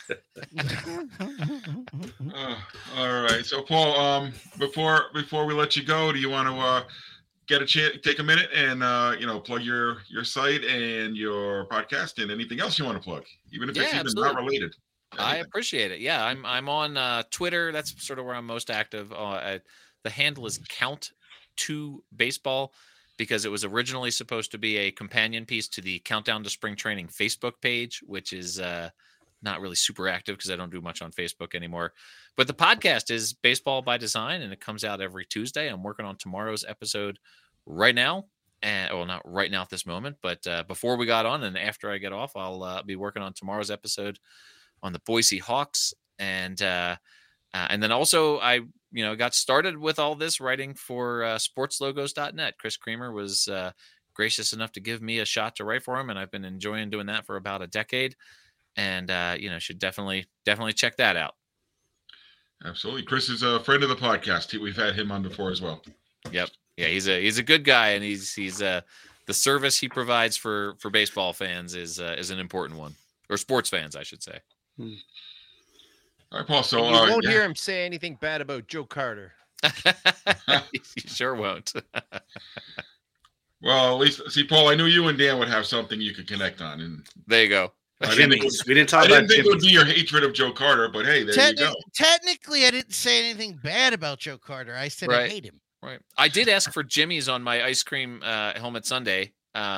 out. All right. So, Paul, before we let you go, do you want to get a chance, take a minute and plug your site and your podcast and anything else you want to plug, even if it's even not related? I appreciate it. Yeah, I'm on Twitter. That's sort of where I'm most active. The handle is Count2Baseball, because it was originally supposed to be a companion piece to the Countdown to Spring Training Facebook page, which is not really super active because I don't do much on Facebook anymore. But the podcast is Baseball by Design, and it comes out every Tuesday. I'm working on tomorrow's episode right now. Not right now at this moment, but before we got on and after I get off, I'll be working on tomorrow's episode on the Boise Hawks. And then also I got started with all this writing for sportslogos.net. Chris Creamer was gracious enough to give me a shot to write for him, and I've been enjoying doing that for about a decade. And should definitely check that out. Absolutely. Chris is a friend of the podcast. We've had him on before as well. Yep. Yeah, he's a good guy, and he's the service he provides for baseball fans is an important one, or sports fans, I should say. All right, Paul. So you won't hear him say anything bad about Joe Carter. You sure won't. Well, at least see, Paul, I knew you and Dan would have something you could connect on, and there you go. We didn't talk about. I didn't think Jimmy's. it would be your hatred of Joe Carter, but hey, there you go. Technically, I didn't say anything bad about Joe Carter. I said I hate him. Right. I did ask for Jimmy's on my ice cream helmet Sunday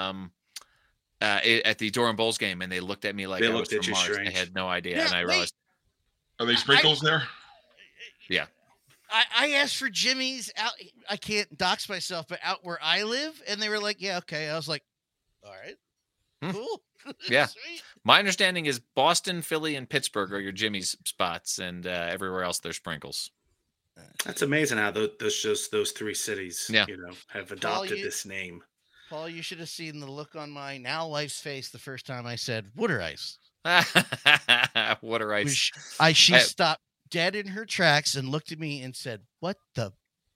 at the Durham Bulls game, and they looked at me like I was from Mars. Strange. I had no idea, and I realized. Are they sprinkles there? Yeah. I asked for Jimmy's out. I can't dox myself, but out where I live, and they were like, "Yeah, okay." I was like, "All right, cool." Yeah. Sweet. My understanding is Boston, Philly, and Pittsburgh are your Jimmy's spots, and everywhere else there's sprinkles. That's amazing how those three cities, have adopted this name. Paul, you should have seen the look on my now wife's face the first time I said water ice. Water ice. She stopped dead in her tracks and looked at me and said, "What the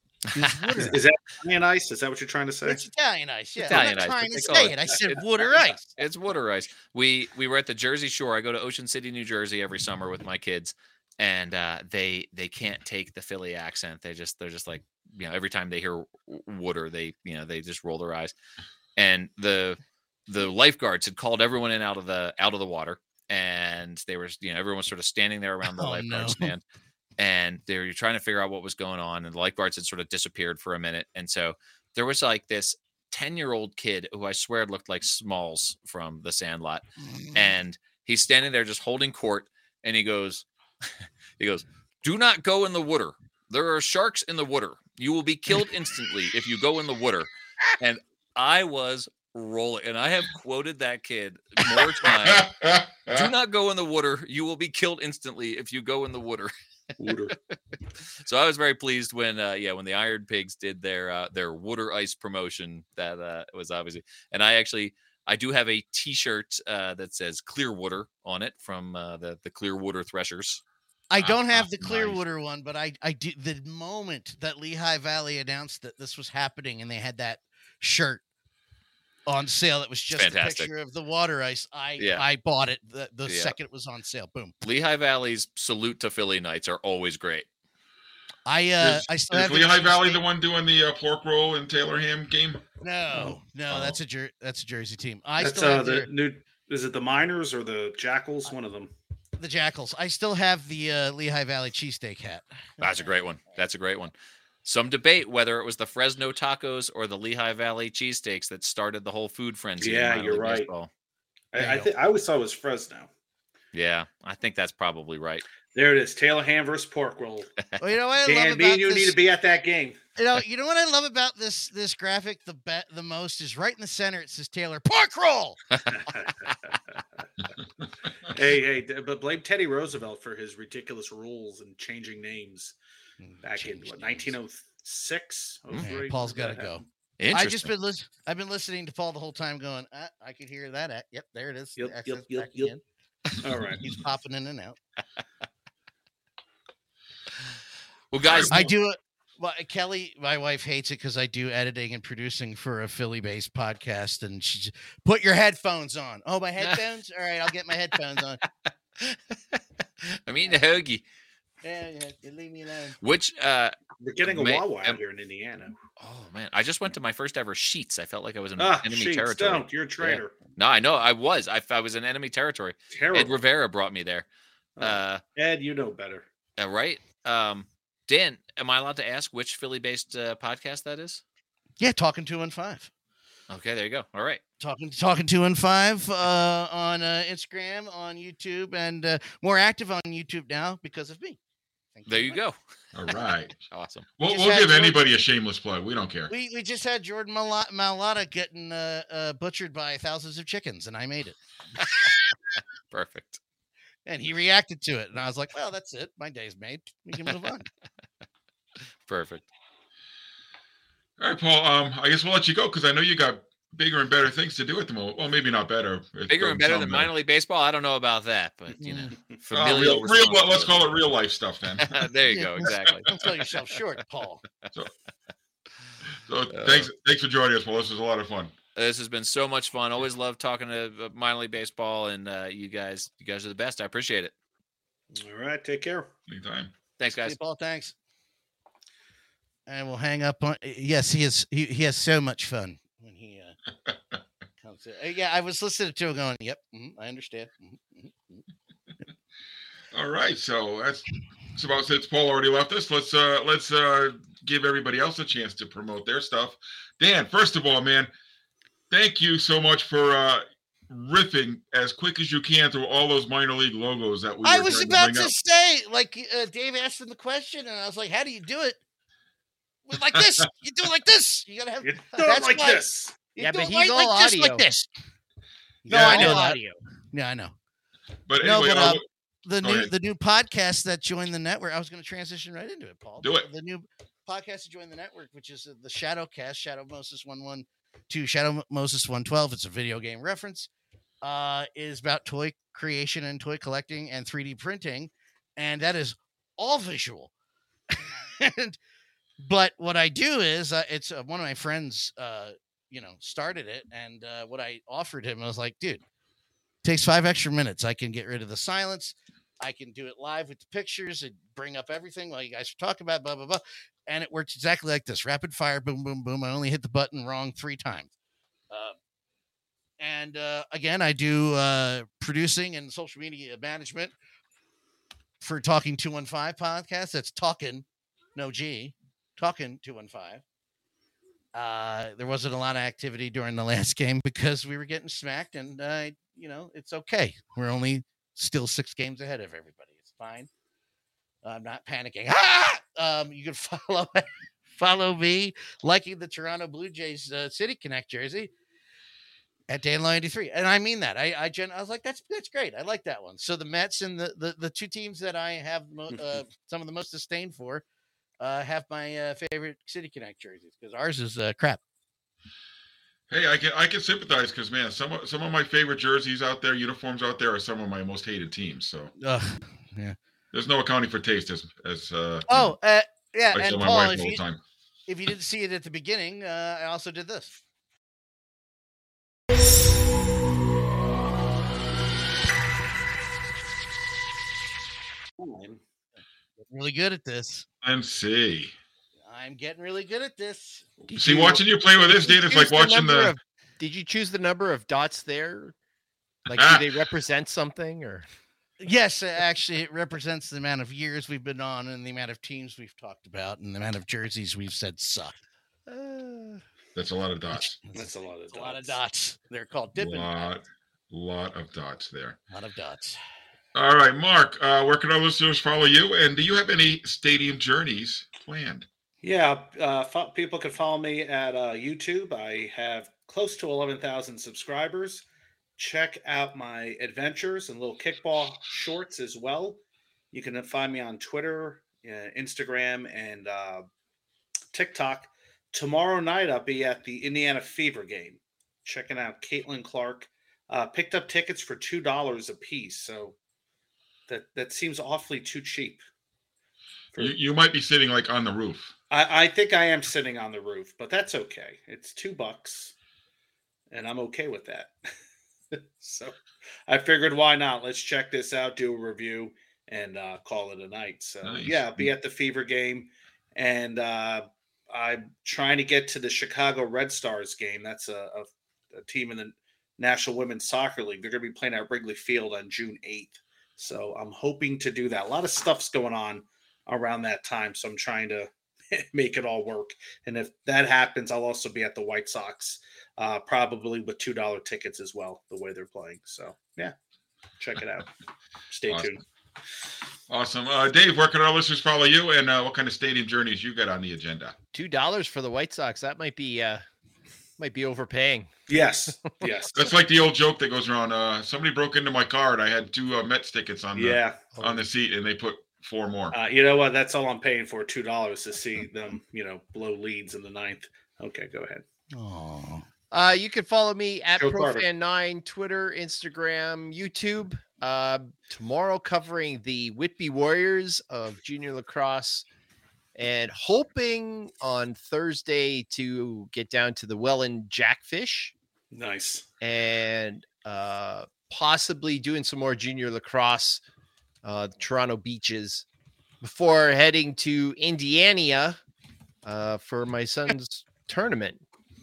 is that Italian ice? Is that what you're trying to say?" It's Italian ice. Yeah, Italian I'm not trying to say it. I said water ice. It's water ice. We were at the Jersey Shore. I go to Ocean City, New Jersey every summer with my kids, and they can't take the Philly accent. They're just like, every time they hear water, they just roll their eyes. And the lifeguards had called everyone in out of the water, and they were everyone was sort of standing there around the lifeguard stand, and they were trying to figure out what was going on, and the lifeguards had sort of disappeared for a minute. And so there was like this 10-year-old kid who I swear looked like Smalls from The Sandlot, and he's standing there just holding court, and he goes, "Do not go in the water. There are sharks in the water. You will be killed instantly if you go in the water." And I was rolling, and I have quoted that kid more times. "Do not go in the water. You will be killed instantly if you go in the water." So I was very pleased when the Iron Pigs did their water ice promotion. That was obviously, and I do have a T-shirt that says Clearwater on it from the Clearwater Threshers. I don't have the Clearwater one, but I do. The moment that Lehigh Valley announced that this was happening and they had that shirt on sale, that was just fantastic. A picture of the water ice. I bought it the second it was on sale. Boom. Lehigh Valley's salute to Philly Knights are always great. I still have Lehigh Valley the one doing the pork roll and Taylor ham game? No, that's a Jersey team. Is it the Miners or the Jackals? One of them. The Jackals. I still have the Lehigh Valley cheesesteak hat. That's a great one. Some debate whether it was the Fresno tacos or the Lehigh Valley cheesesteaks that started the whole food frenzy. Yeah, you're right. I always thought it was Fresno. Yeah, I think that's probably right. There it is. Taylor ham versus pork roll. Well, you know what I love about me and you need to be at that game. You know what I love about this graphic the most is right in the center. It says Taylor pork roll. Hey, but blame Teddy Roosevelt for his ridiculous rules and changing names back in 1906. Paul's got to go. I've been listening to Paul the whole time, going, I could hear that. Yep, there it is. Yep. All right, he's popping in and out. Well, guys, I do it. Well, Kelly, my wife, hates it because I do editing and producing for a Philly-based podcast, and she put your headphones on. Oh, my headphones? All right, I'll get my headphones on. I'm eating a hoagie. Yeah, leave me alone. Which we're getting a Wawa out here in Indiana. Oh man, I just went to my first ever Sheetz. I felt like I was in enemy territory. Don't. You're a traitor. Yeah. No, I know. I was in enemy territory. Terrible. Ed Rivera brought me there. Ed, you know better. Right. Dan, am I allowed to ask which Philly-based podcast that is? Yeah, Talking 2 and 5. Okay, there you go. All right. Talking 2 and 5 on Instagram, on YouTube, and more active on YouTube now because of me. There you go. All right. Awesome. We'll give anybody a shameless plug. We don't care. We just had Jordan Mailata getting butchered by thousands of chickens, and I made it. Perfect. And he reacted to it, and I was like, well, that's it. My day's made. We can move on. Perfect. All right, Paul. I guess we'll let you go because I know you got bigger and better things to do at the moment. Well, maybe not better. Bigger and better than minor league baseball? I don't know about that, but, real, let's call it real life stuff then. There you go. Exactly. Don't sell yourself short, Paul. So thanks for joining us, Paul. This was a lot of fun. This has been so much fun. Always love talking to minor league baseball, and you guys are the best. I appreciate it. All right, take care. Anytime. Thanks, guys. Hey, Paul, thanks. And we'll hang up on. Yes, he has so much fun when he comes. Yeah, I was listening to him going. Yep, I understand. All right, so that's about since Paul already left us. Let's give everybody else a chance to promote their stuff. Dan, first of all, man, thank you so much for riffing as quick as you can through all those minor league logos that I was about to say, like Dave asked him the question, and I was like, "How do you do it?" Like this. You do it like this. You gotta have. You do it like this. Yeah, but he's all like audio. This, like this. No, I know that. Audio. Yeah, I know. But anyway, the new podcast that joined the network. I was going to transition right into it, Paul. Do it. The new podcast that joined the network, which is the Shadowcast, Shadow Moses 112, Shadow Moses 112. It's a video game reference. Is about toy creation and toy collecting and 3D printing, and that is all visual. But what I do is it's one of my friends started it, and what I offered him, I was like, dude, it takes 5 extra minutes. I can get rid of the silence. I can do it live with the pictures and bring up everything while you guys are talking about blah blah blah, and it works exactly like this: rapid fire, boom boom boom. I only hit the button wrong 3 times. And again, I do producing and social media management for Talking 215 podcast. That's Talking, no G, Talking 215. There wasn't a lot of activity during the last game because we were getting smacked, and it's okay. We're only still 6 games ahead of everybody. It's fine. I'm not panicking. You can follow me liking the Toronto Blue Jays City Connect jersey at DanLaw83, and I mean that. I was like, that's great. I like that one. So the Mets and the 2 teams that I have some of the most disdain for have my favorite City Connect jerseys because ours is crap. Hey, I can sympathize because, man, some of my favorite jerseys out there, uniforms out there, are some of my most hated teams. So yeah, there's no accounting for taste as yeah. I And tell my Paul, wife all the time. If you didn't see it at the beginning, I also did this. I'm really good at this. I'm getting really good at this. Watching you play with this, Dave, it's like watching did you choose the number of dots there? Like, do they represent something or? Yes, actually, it represents the amount of years we've been on and the amount of teams we've talked about and the amount of jerseys we've said suck. That's a lot of dots. That's a lot of dots. A lot of dots. They're called dipping. Lot of dots there. A lot of dots. All right, Mark, where can our listeners follow you? And do you have any stadium journeys planned? Yeah, people can follow me at YouTube. I have close to 11,000 subscribers. Check out my adventures and little kickball shorts as well. You can find me on Twitter, Instagram, and TikTok. Tomorrow night, I'll be at the Indiana Fever game, checking out Caitlin Clark. Picked up tickets for $2 a piece, so that seems awfully too cheap. You might be sitting like on the roof. I think I am sitting on the roof, but that's okay. It's $2, and I'm okay with that. So I figured, why not? Let's check this out, do a review, and call it a night. So nice. Yeah, I'll be at the Fever game, and I'm trying to get to the Chicago Red Stars game. That's a team in the National Women's Soccer League. They're going to be playing at Wrigley Field on June 8th. So I'm hoping to do that. A lot of stuff's going on around that time, so I'm trying to make it all work. And if that happens, I'll also be at the White Sox, probably with $2 tickets as well, the way they're playing. So yeah, check it out. Stay tuned. Awesome. Dave, where can our listeners follow you, and what kind of stadium journeys you got on the agenda? $2 for the White Sox. That might be overpaying. Yes. That's like the old joke that goes around. Somebody broke into my car and I had 2 Mets tickets on the seat, and they put 4 more. You know what? That's all I'm paying for, $2 to see them, blow leads in the 9th. Okay, go ahead. Oh. You can follow me at Profan9, Twitter, Instagram, YouTube. Tomorrow covering the Whitby Warriors of junior lacrosse, and hoping on Thursday to get down to the Welland Jackfish. Nice. And possibly doing some more junior lacrosse, the Toronto Beaches, before heading to Indiana for my son's tournament.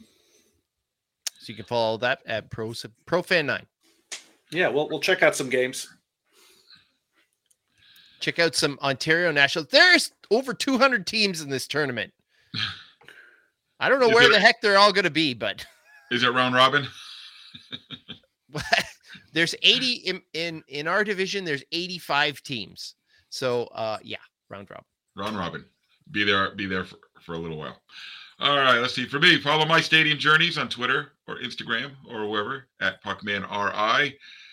So you can follow that at Profan9. Yeah, we'll check out some games. Check out some Ontario Nationals. There's over 200 teams in this tournament. I don't know where the heck they're all going to be, but is it round robin? There's 80 in our division. There's 85 teams. So yeah, round robin. Round robin. Be there for a little while. All right, let's see. For me, follow my Stadium Journeys on Twitter or Instagram or wherever at PuckmanRI.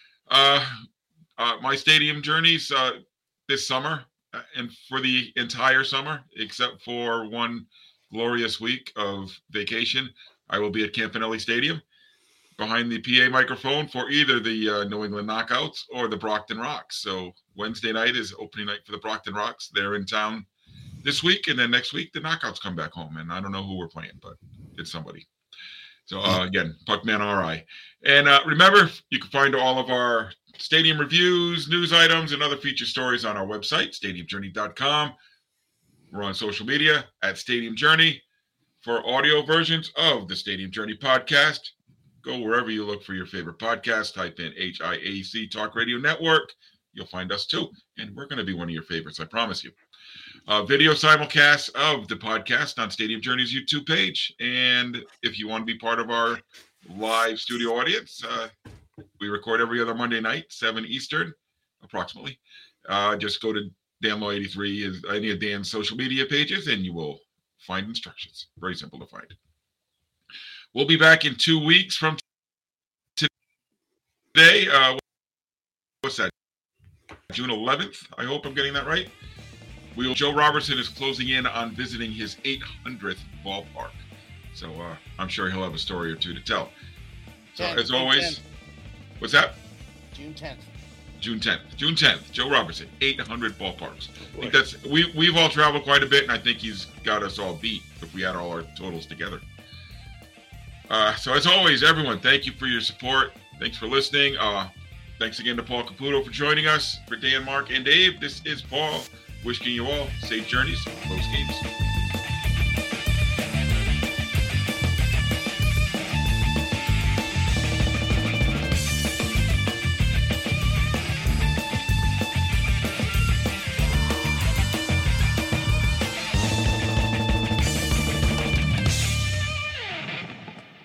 My Stadium Journeys this summer and for the entire summer, except for one glorious week of vacation, I will be at Campanelli Stadium behind the PA microphone for either the New England Knockouts or the Brockton Rocks. So Wednesday night is opening night for the Brockton Rocks. They're in town this week, and then next week the Knockouts come back home, and I don't know who we're playing, but it's somebody. So again, PuckmanRI. And remember, you can find all of our stadium reviews, news items, and other feature stories on our website, stadiumjourney.com. We're on social media at Stadium Journey. For audio versions of the Stadium Journey podcast, go wherever you look for your favorite podcast. Type in HIAC Talk Radio Network. You'll find us too, and we're going to be one of your favorites, I promise you. Video simulcast of the podcast on Stadium Journey's YouTube page. And if you want to be part of our live studio audience, we record every other Monday night, 7 Eastern, approximately. Just go to Dan Law 83, any of Dan's social media pages, and you will find instructions. Very simple to find. We'll be back in 2 weeks from today. What's that? June 11th. I hope I'm getting that right. Joe Robertson is closing in on visiting his 800th ballpark. So I'm sure he'll have a story or two to tell. So as always, what's that? June 10th. June 10th. Joe Robertson, 800 ballparks. I think we've all traveled quite a bit, and I think he's got us all beat if we add all our totals together. So as always, everyone, thank you for your support. Thanks for listening. Thanks again to Paul Caputo for joining us. For Dan, Mark, and Dave, this is Paul wishing you all safe journeys, close games.